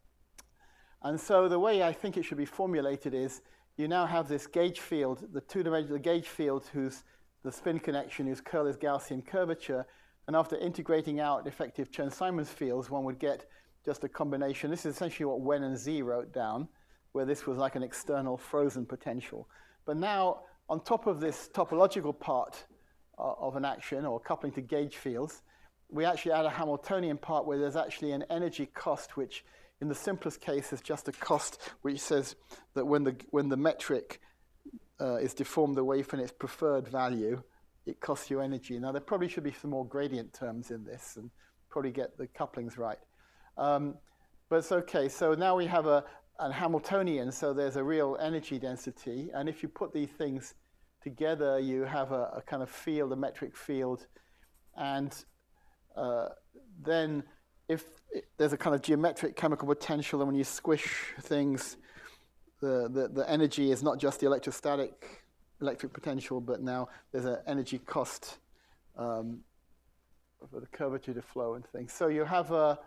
And so the way I think it should be formulated is you now have this gauge field, the two-dimensional gauge field, whose the spin connection, whose curl is Gaussian curvature. And after integrating out effective Chern-Simons fields, one would get just a combination. This is essentially what Wen and Z wrote down, where this was like an external frozen potential. But now, on top of this topological part uh, of an action, or coupling to gauge fields, we actually add a Hamiltonian part where there's actually an energy cost, which in the simplest case is just a cost which says that when the, when the metric uh, is deformed away from its preferred value, it costs you energy. Now, there probably should be some more gradient terms in this and probably get the couplings right. Um, but it's okay. So now we have a, a Hamiltonian, so there's a real energy density. And if you put these things together, you have a, a kind of field, a metric field. And uh, then if it, there's a kind of geometric chemical potential, and when you squish things, the, the, the energy is not just the electrostatic electric potential, but now there's an energy cost um, for the curvature to flow and things. So you have a,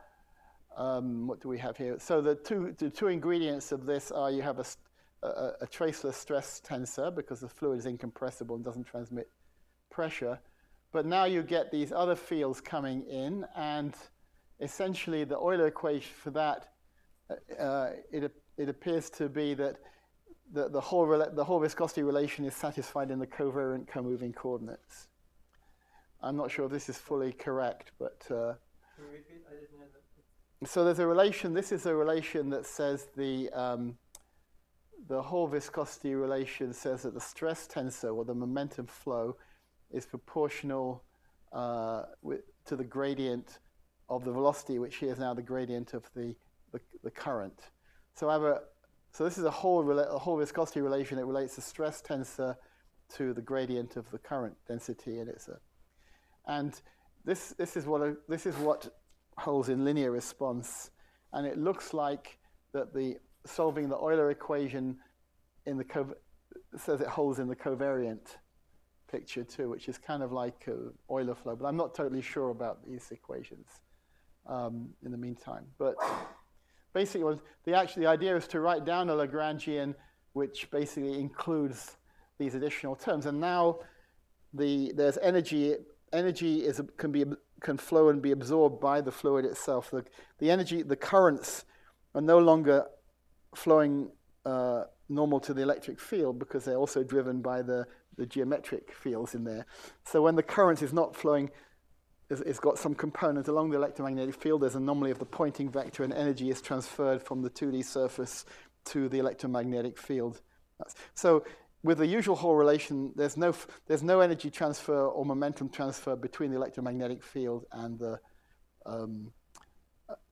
um, what do we have here? So the two, the two ingredients of this are you have a, a, a traceless stress tensor because the fluid is incompressible and doesn't transmit pressure. But now you get these other fields coming in, and essentially the Euler equation for that, uh, it, it appears to be that The, the, whole the whole viscosity relation is satisfied in the covariant co-moving coordinates. I'm not sure if this is fully correct, but... Uh, Can you repeat? I didn't know that. So there's a relation, this is a relation that says the, um, the whole viscosity relation says that the stress tensor, or the momentum flow, is proportional uh, with, to the gradient of the velocity, which here is now the gradient of the, the, the current. So I have a... So this is a whole, a whole viscosity relation. It relates the stress tensor to the gradient of the current density, and it's a, and this this is what a, this is what holds in linear response, and it looks like that the solving the Euler equation in the co says it holds in the covariant picture too, which is kind of like a Euler flow. But I'm not totally sure about these equations um, in the meantime, but. Basically, was the actually the idea is to write down a Lagrangian, which basically includes these additional terms. And now, the there's energy. Energy is can be can flow and be absorbed by the fluid itself. The the energy, the currents, are no longer flowing uh, normal to the electric field because they're also driven by the the geometric fields in there. So when the current is not flowing, it's got some component along the electromagnetic field. There's an anomaly of the Poynting vector, and energy is transferred from the two D surface to the electromagnetic field. So with the usual Hall relation, there's no, there's no energy transfer or momentum transfer between the electromagnetic field and the, um,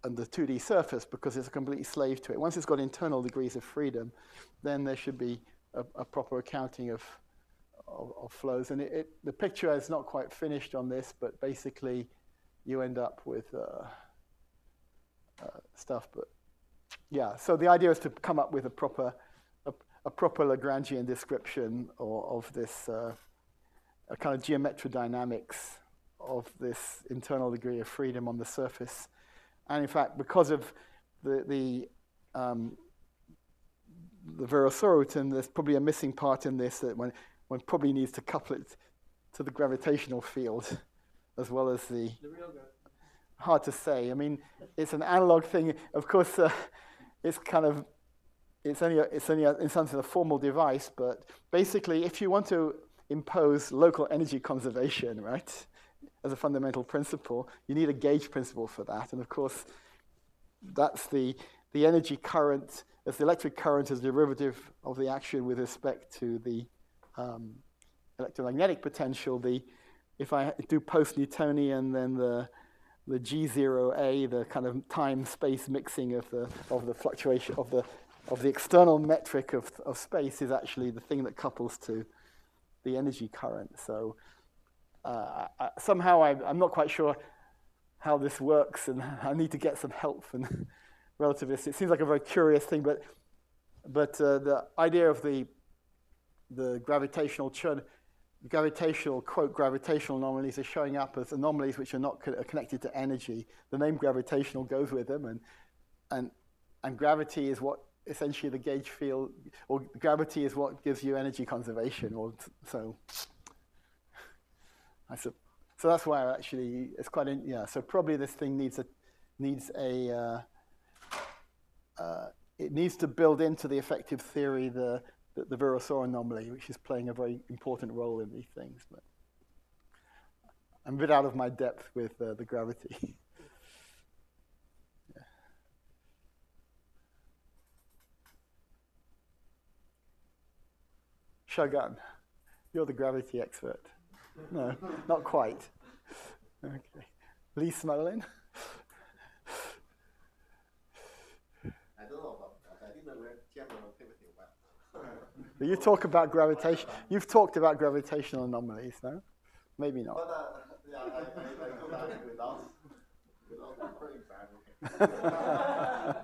and the two D surface because it's a complete slave to it. Once it's got internal degrees of freedom, then there should be a, a proper accounting of, of, of flows. And it, it, the picture is not quite finished on this, but basically you end up with uh, uh, stuff. But yeah, so the idea is to come up with a proper, a, a proper Lagrangian description or, of this uh, a kind of geometrodynamics of this internal degree of freedom on the surface. And in fact, because of the the, um, the Virasorouten, there's probably a missing part in this that one, one probably needs to couple it to the gravitational field as well as the... The real gravity. Hard to say. I mean, it's an analog thing. Of course, uh, it's kind of, it's only, a, it's only a, in some sense a formal device, but basically if you want to impose local energy conservation, right, as a fundamental principle, you need a gauge principle for that. And of course, that's the, the energy current, as the electric current is a derivative of the action with respect to the um, electromagnetic potential. The, if I do post-Newtonian, then the, the G zero A, the kind of time-space mixing of the, of the fluctuation, of the, of the external metric of, of space is actually the thing that couples to the energy current. So uh, I, somehow I, I'm not quite sure how this works, and I need to get some help from relativists. It seems like a very curious thing, but but uh, the idea of the the gravitational churn, gravitational quote gravitational anomalies are showing up as anomalies which are not co- are connected to energy. The name gravitational goes with them, and and and gravity is what essentially the gauge field, or gravity is what gives you energy conservation. Or so, I so, so that's why I actually it's quite in, yeah. So probably this thing needs a needs a uh, uh, it needs to build into the effective theory the the, the Virasoro anomaly, which is playing a very important role in these things. But I'm a bit out of my depth with uh, the gravity. Shagan, you're the gravity expert. No, not quite. Okay. Lee Smolin? I don't know about that. I think the general pivoting well. You talk about gravitation. You've talked about gravitational anomalies, no? Maybe not. But uh, yeah, I, I, I go back without, without very bad.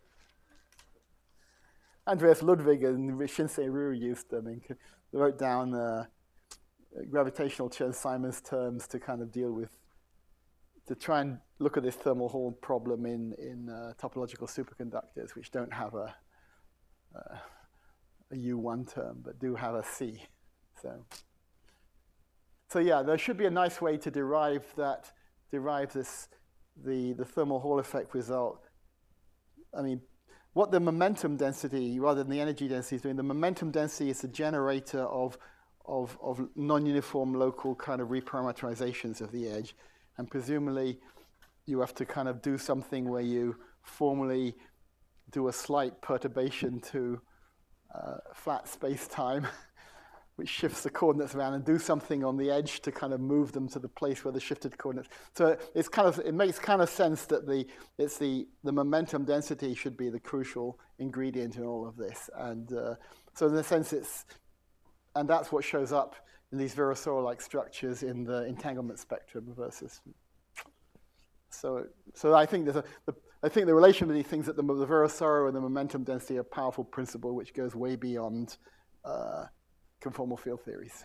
Andreas Ludwig and Shinsei Ryu used them. They wrote down uh, gravitational Chern-Simons terms to kind of deal with, to try and look at this thermal Hall problem in, in uh, topological superconductors, which don't have a, uh, a U one term, but do have a C. So, so yeah, there should be a nice way to derive that, derive this, the, the thermal Hall effect result. I mean, what the momentum density, rather than the energy density, is doing, the momentum density is a generator of, of, of non-uniform local kind of reparameterizations of the edge. And presumably, you have to kind of do something where you formally do a slight perturbation to uh, flat space-time, which shifts the coordinates around, and do something on the edge to kind of move them to the place where the shifted coordinates. So it's kind of, it makes kind of sense that the it's the the momentum density should be the crucial ingredient in all of this. And uh, so in a sense, it's and that's what shows up in these Virasoro-like structures in the entanglement spectrum versus. So so I think there's a the, I think the relation between these things that the, the Virasoro and the momentum density are a powerful principle which goes way beyond. Uh, conformal field theories.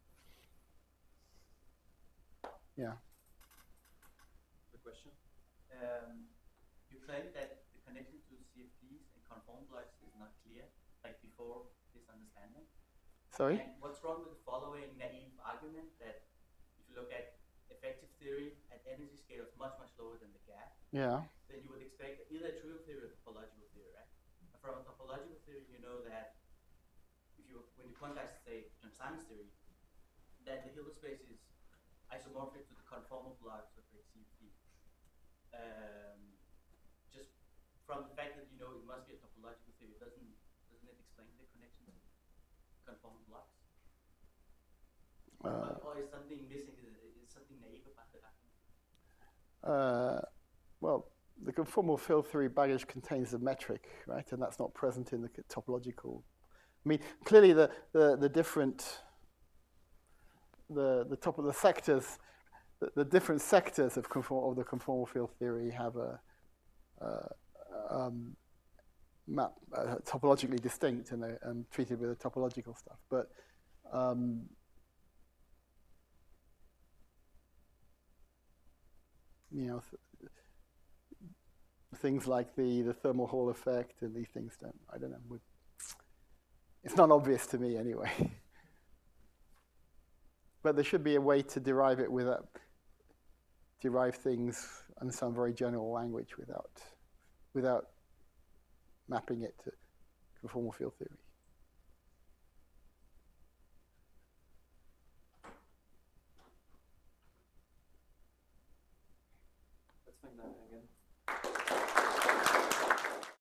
Yeah. The question. Um, you claim that the connection to C F Ds and conformal blocks is not clear, like before this understanding. Sorry? And what's wrong with the following naive argument that if you look at effective theory at energy scales much, much lower than the gap, yeah. then you would expect either a trivial theory or topological theory, right? And from a topological theory, you know that if you, when you quantize, say, Chern-Simons theory, then the Hilbert space is isomorphic to the conformal blocks of a C F D. Um, just from the fact that you know it must be a topological theory, doesn't doesn't it explain the connection to conformal blocks? Uh, or, or is something missing? Is, is something naive about the argument? Uh, well, the the conformal field theory baggage contains the metric, right? And that's not present in the topological. I mean, clearly the, the, the different, the, the top of the sectors, the, the different sectors of, conform, of the conformal field theory have a, uh, um, map, uh, topologically distinct and, uh, and treated with the topological stuff. But um, you know, th things like the, the thermal Hall effect and these things don't, I don't know, would, it's not obvious to me anyway. But there should be a way to derive it without, derive things in some very general language without, without mapping it to conformal field theory. Let's find that again.